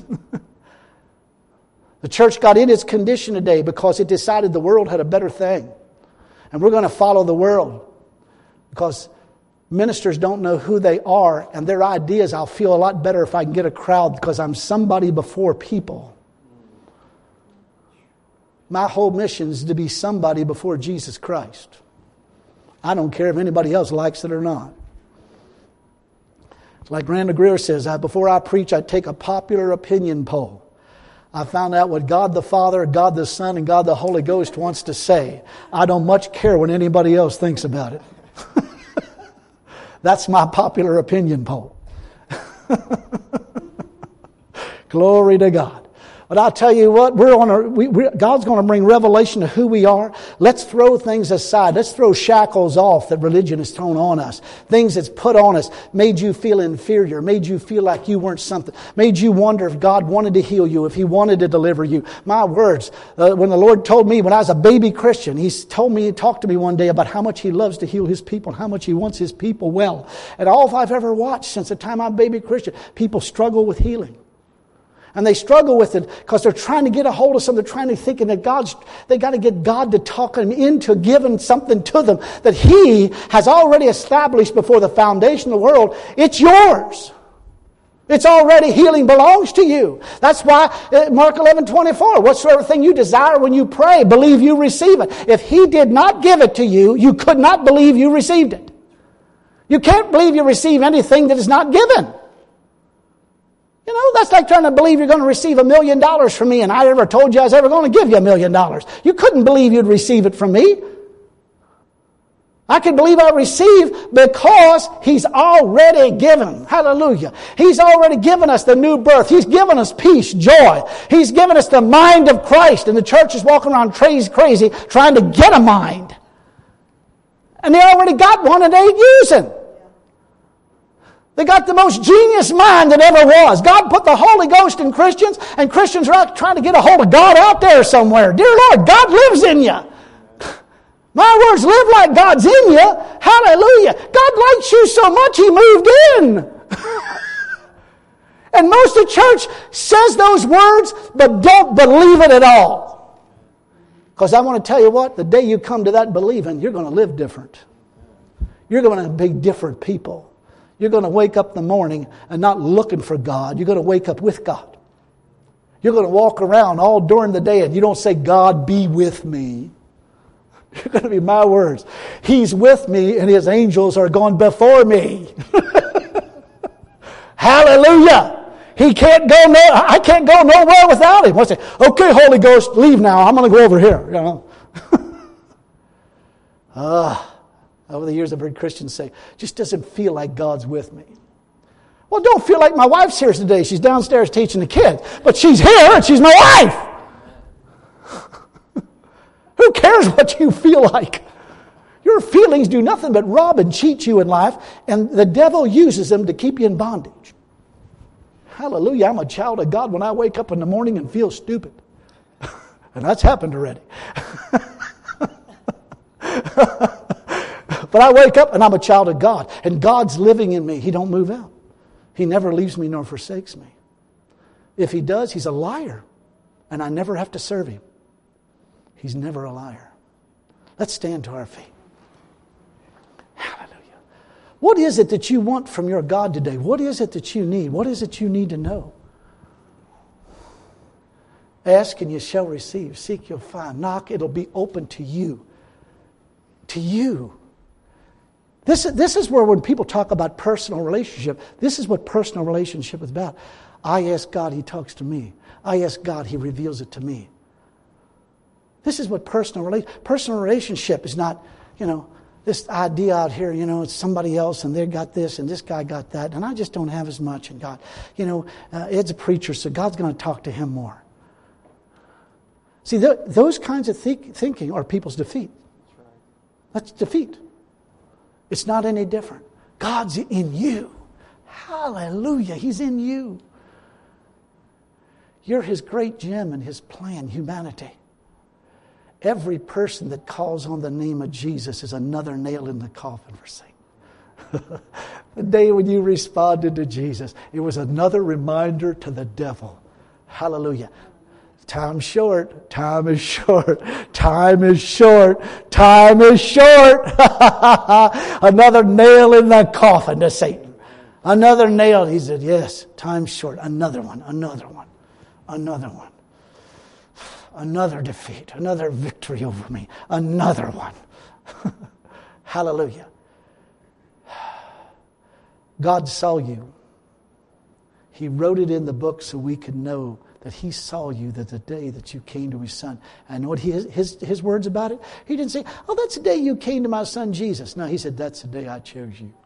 The church got in its condition today because it decided the world had a better thing. And we're going to follow the world because ministers don't know who they are, and their ideas, I'll feel a lot better if I can get a crowd because I'm somebody before people. My whole mission is to be somebody before Jesus Christ. I don't care if anybody else likes it or not. Like Randall Greer says, I, before I preach, I take a popular opinion poll. I found out what God the Father, God the Son, and God the Holy Ghost wants to say. I don't much care what anybody else thinks about it. That's my popular opinion poll. Glory to God. But I'll tell you what, we're on a, we, we, God's going to bring revelation to who we are. Let's throw things aside. Let's throw shackles off that religion has thrown on us. Things that's put on us, made you feel inferior, made you feel like you weren't something, made you wonder if God wanted to heal you, if He wanted to deliver you. My words, uh, when the Lord told me when I was a baby Christian, He told me, He talked to me one day about how much He loves to heal His people and how much He wants His people well. And all I've ever watched since the time I'm a baby Christian, people struggle with healing. And they struggle with it because they're trying to get a hold of something. They're trying to thinking that God's, they got to get God to talk them into giving something to them that He has already established before the foundation of the world. It's yours. It's already, healing belongs to you. That's why Mark eleven twenty-four, whatsoever thing you desire when you pray, believe you receive it. If He did not give it to you, you could not believe you received it. You can't believe you receive anything that is not given. You know, that's like trying to believe you're going to receive a million dollars from me and I never told you I was ever going to give you a million dollars. You couldn't believe you'd receive it from me. I could believe I receive because He's already given. Hallelujah. He's already given us the new birth. He's given us peace, joy. He's given us the mind of Christ. And the church is walking around crazy, crazy trying to get a mind. And they already got one and they ain't using. They got the most genius mind that ever was. God put the Holy Ghost in Christians, and Christians are out trying to get a hold of God out there somewhere. Dear Lord, God lives in you. My words, live like God's in you. Hallelujah. God likes you so much, He moved in. And most of the church says those words, but don't believe it at all. Because I want to tell you what, the day you come to that believing, you're going to live different. You're going to be different people. You're going to wake up in the morning and not looking for God. You're going to wake up with God. You're going to walk around all during the day and you don't say, God, be with me. You're going to be, my words, He's with me and His angels are going before me. Hallelujah. He can't go no, I can't go nowhere without Him. I say, okay, Holy Ghost, leave now. I'm going to go over here. You know. Ah. Over the years, I've heard Christians say, just doesn't feel like God's with me. Well, don't feel like my wife's here today. She's downstairs teaching the kids. But she's here and she's my wife. Who cares what you feel like? Your feelings do nothing but rob and cheat you in life. And the devil uses them to keep you in bondage. Hallelujah. I'm a child of God when I wake up in the morning and feel stupid. And that's happened already. But I wake up and I'm a child of God. And God's living in me. He don't move out. He never leaves me nor forsakes me. If He does, He's a liar. And I never have to serve Him. He's never a liar. Let's stand to our feet. Hallelujah. What is it that you want from your God today? What is it that you need? What is it you need to know? Ask and you shall receive. Seek, you'll find. Knock, it'll be open to you. To you. This, this is where when people talk about personal relationship, this is what personal relationship is about. I ask God, He talks to me. I ask God, He reveals it to me. This is what personal relationship, personal relationship is not, you know, this idea out here, you know, it's somebody else and they got this and this guy got that and I just don't have as much. And God, you know, uh, Ed's a preacher, so God's going to talk to him more. See, th- those kinds of think- thinking are people's defeat. That's defeat. It's not any different. God's in you. Hallelujah. He's in you. You're His great gem and His plan, humanity. Every person that calls on the name of Jesus is another nail in the coffin for Satan. The day when you responded to Jesus, it was another reminder to the devil. Hallelujah. Time's short. Time is short. Time is short. Time is short. Another nail in the coffin to Satan. Another nail. He said, yes, time's short. Another one. Another one. Another one. Another defeat. Another victory over me. Another one. Hallelujah. God saw you. He wrote it in the book so we could know that He saw you that the day that you came to His Son. And what his, his, his words about it? He didn't say, oh, that's the day you came to my Son Jesus. No, He said, that's the day I chose you.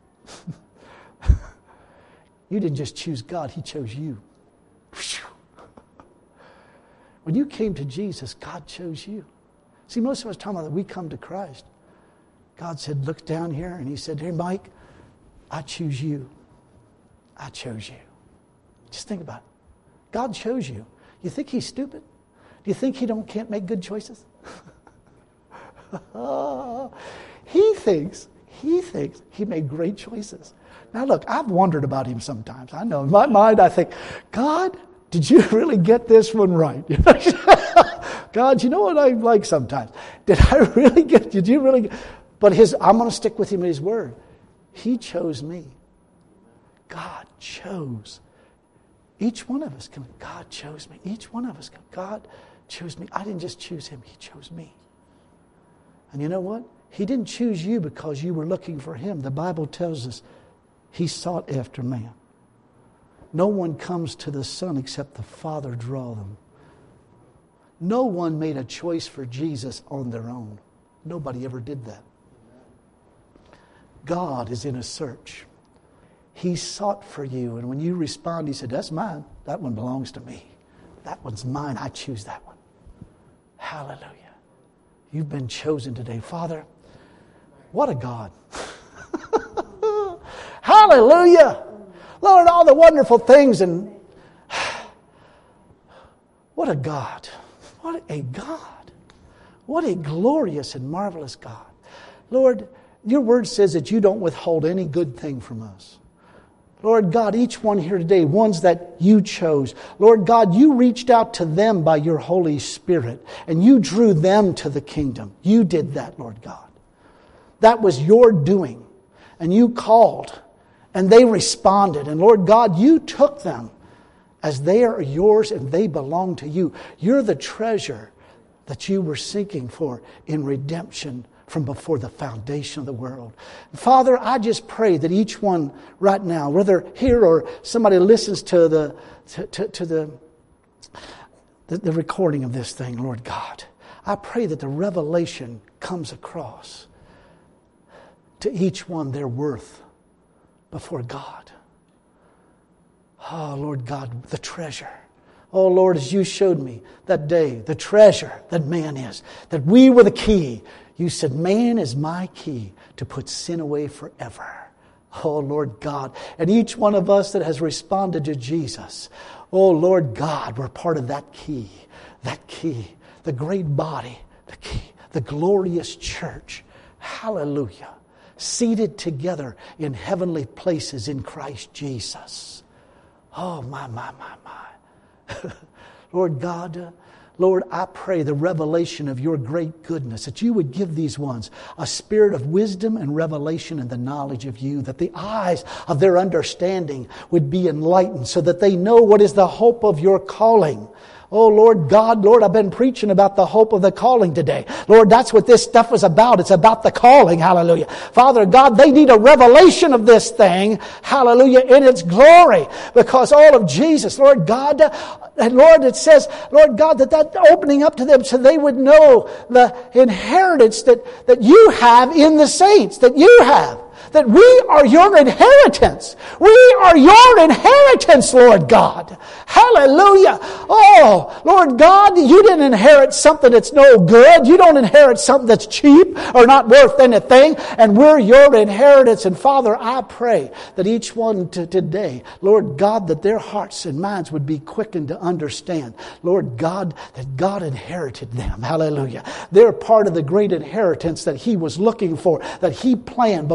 You didn't just choose God, He chose you. When you came to Jesus, God chose you. See, most of us talking about that we come to Christ. God said, look down here, and He said, hey, Mike, I choose you. I chose you. Just think about it. God chose you. You think He's stupid? Do you think He don't can't make good choices? He thinks, He thinks He made great choices. Now look, I've wondered about Him sometimes. I know in my mind I think, God, did you really get this one right? God, you know what I like sometimes? Did I really get, did you really get, but his, I'm going to stick with Him in His Word. He chose me. God chose. Each one of us, can, God chose me. Each one of us, can, God chose me. I didn't just choose Him, He chose me. And you know what? He didn't choose you because you were looking for Him. The Bible tells us He sought after man. No one comes to the Son except the Father draw them. No one made a choice for Jesus on their own. Nobody ever did that. God is in a search. He sought for you, and when you respond, He said, that's mine. That one belongs to me. That one's mine. I choose that one. Hallelujah. You've been chosen today. Father, what a God. Hallelujah. Lord, all the wonderful things, and what a God. What a God. What a glorious and marvelous God. Lord, Your Word says that You don't withhold any good thing from us. Lord God, each one here today, ones that You chose. Lord God, You reached out to them by Your Holy Spirit, and You drew them to the kingdom. You did that, Lord God. That was Your doing. And You called, and they responded. And Lord God, You took them as they are Yours and they belong to You. You're the treasure that You were seeking for in redemption from before the foundation of the world. Father, I just pray that each one right now, whether here or somebody listens to the to, to, to the, the the recording of this thing, Lord God, I pray that the revelation comes across to each one their worth before God. Oh, Lord God, the treasure. Oh, Lord, as You showed me that day, the treasure that man is, that we were the key. You said, man is my key to put sin away forever. Oh, Lord God. And each one of us that has responded to Jesus, oh, Lord God, we're part of that key. That key. The great body. The key. The glorious church. Hallelujah. Seated together in heavenly places in Christ Jesus. Oh, my, my, my, my. Lord God, uh, Lord, I pray the revelation of Your great goodness, that You would give these ones a spirit of wisdom and revelation and the knowledge of You, that the eyes of their understanding would be enlightened so that they know what is the hope of Your calling. Oh, Lord God, Lord, I've been preaching about the hope of the calling today. Lord, that's what this stuff is about. It's about the calling. Hallelujah. Father God, they need a revelation of this thing. Hallelujah. In its glory. Because all of Jesus, Lord God, and Lord, it says, Lord God, that that opening up to them so they would know the inheritance that, that You have in the saints, that You have. That we are Your inheritance. We are Your inheritance, Lord God. Hallelujah. Oh, Lord God, You didn't inherit something that's no good. You don't inherit something that's cheap or not worth anything. And we're Your inheritance. And Father, I pray that each one to today, Lord God, that their hearts and minds would be quickened to understand, Lord God, that God inherited them. Hallelujah. They're part of the great inheritance that He was looking for, that He planned before the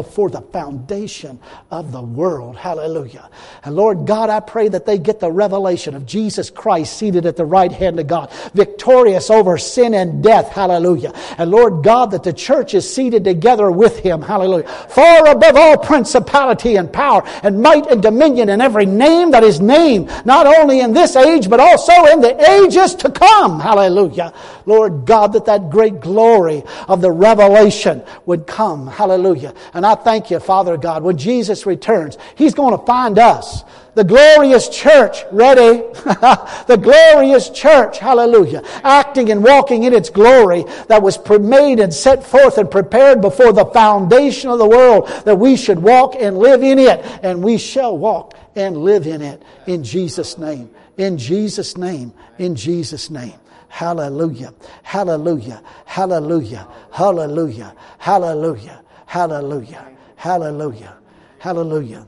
foundation of the world. Hallelujah. And Lord God, I pray that they get the revelation of Jesus Christ seated at the right hand of God, victorious over sin and death. Hallelujah. And Lord God, that the church is seated together with Him. Hallelujah. Far above all principality and power and might and dominion and every name that is named, not only in this age, but also in the ages to come. Hallelujah. Lord God, that that great glory of the revelation would come. Hallelujah. And I thank you, Father God, when Jesus returns, He's going to find us, the glorious church, ready? The glorious church, hallelujah, acting and walking in its glory that was made and set forth and prepared before the foundation of the world, that we should walk and live in it, and we shall walk and live in it. In Jesus' name. In Jesus' name. In Jesus' name. Hallelujah. Hallelujah. Hallelujah. Hallelujah. Hallelujah. Hallelujah. Hallelujah. Hallelujah.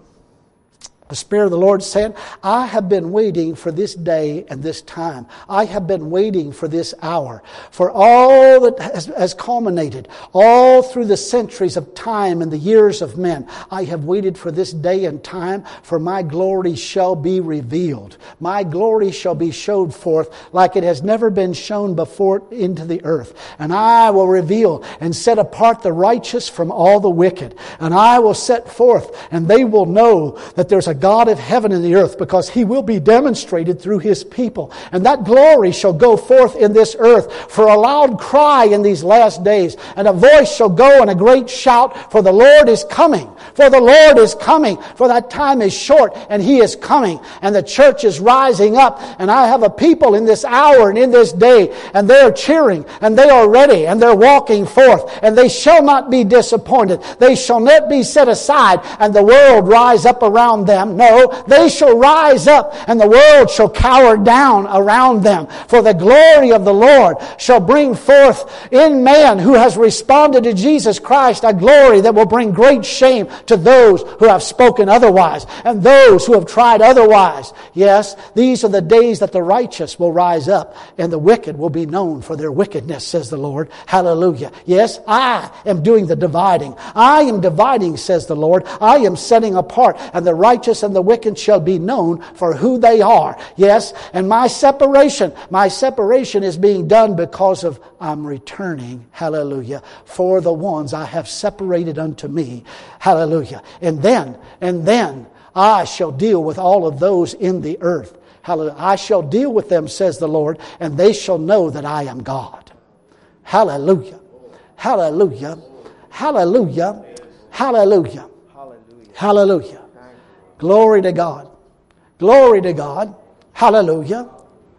The Spirit of the Lord said, I have been waiting for this day and this time. I have been waiting for this hour. For all that has, has culminated, all through the centuries of time and the years of men, I have waited for this day and time, for my glory shall be revealed. My glory shall be showed forth like it has never been shown before into the earth. And I will reveal and set apart the righteous from all the wicked. And I will set forth, and they will know that there's a God of heaven and the earth, because He will be demonstrated through His people. And that glory shall go forth in this earth for a loud cry in these last days. And a voice shall go and a great shout, for the Lord is coming. For the Lord is coming. For that time is short and He is coming. And the church is rising up. And I have a people in this hour and in this day, and they are cheering and they are ready and they're walking forth. And they shall not be disappointed. They shall not be set aside and the world rise up around them. No, they shall rise up and the world shall cower down around them. For the glory of the Lord shall bring forth in man who has responded to Jesus Christ a glory that will bring great shame to those who have spoken otherwise and those who have tried otherwise. Yes, these are the days that the righteous will rise up and the wicked will be known for their wickedness, says the Lord. Hallelujah. Yes, I am doing the dividing. I am dividing, says the Lord. I am setting apart, and the righteous and the wicked shall be known for who they are. Yes, and my separation, my separation is being done because of I'm returning, hallelujah, for the ones I have separated unto me. Hallelujah. And then, and then I shall deal with all of those in the earth. Hallelujah. I shall deal with them, says the Lord, and they shall know that I am God. Hallelujah. Hallelujah. Hallelujah. Hallelujah. Hallelujah. Glory to God. Glory to God. Hallelujah.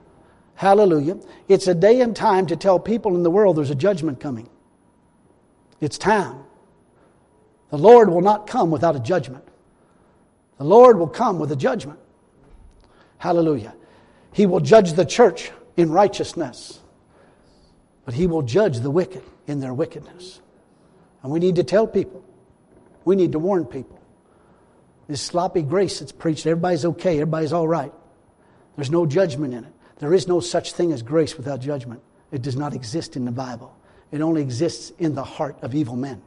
Hallelujah. It's a day and time to tell people in the world there's a judgment coming. It's time. The Lord will not come without a judgment. The Lord will come with a judgment. Hallelujah. He will judge the church in righteousness, but He will judge the wicked in their wickedness. And we need to tell people. We need to warn people. This sloppy grace that's preached, everybody's okay, everybody's all right. There's no judgment in it. There is no such thing as grace without judgment. It does not exist in the Bible. It only exists in the heart of evil men.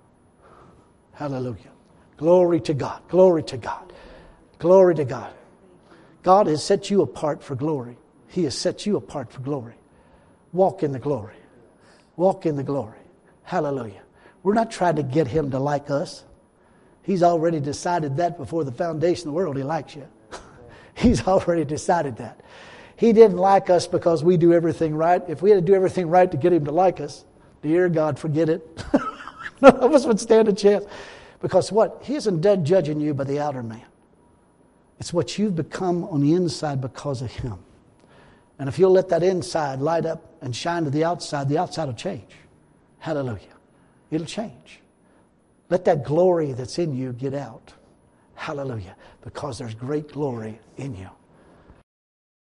Hallelujah. Glory to God. Glory to God. Glory to God. God has set you apart for glory. He has set you apart for glory. Walk in the glory. Walk in the glory. Hallelujah. We're not trying to get Him to like us. He's already decided that before the foundation of the world He likes you. He's already decided that. He didn't like us because we do everything right. If we had to do everything right to get Him to like us, dear God, forget it. None of us would stand a chance. Because what? He isn't dead judging you by the outer man. It's what you've become on the inside because of Him. And if you'll let that inside light up and shine to the outside, the outside will change. Hallelujah. It'll change. Let that glory that's in you get out. Hallelujah. Because there's great glory in you.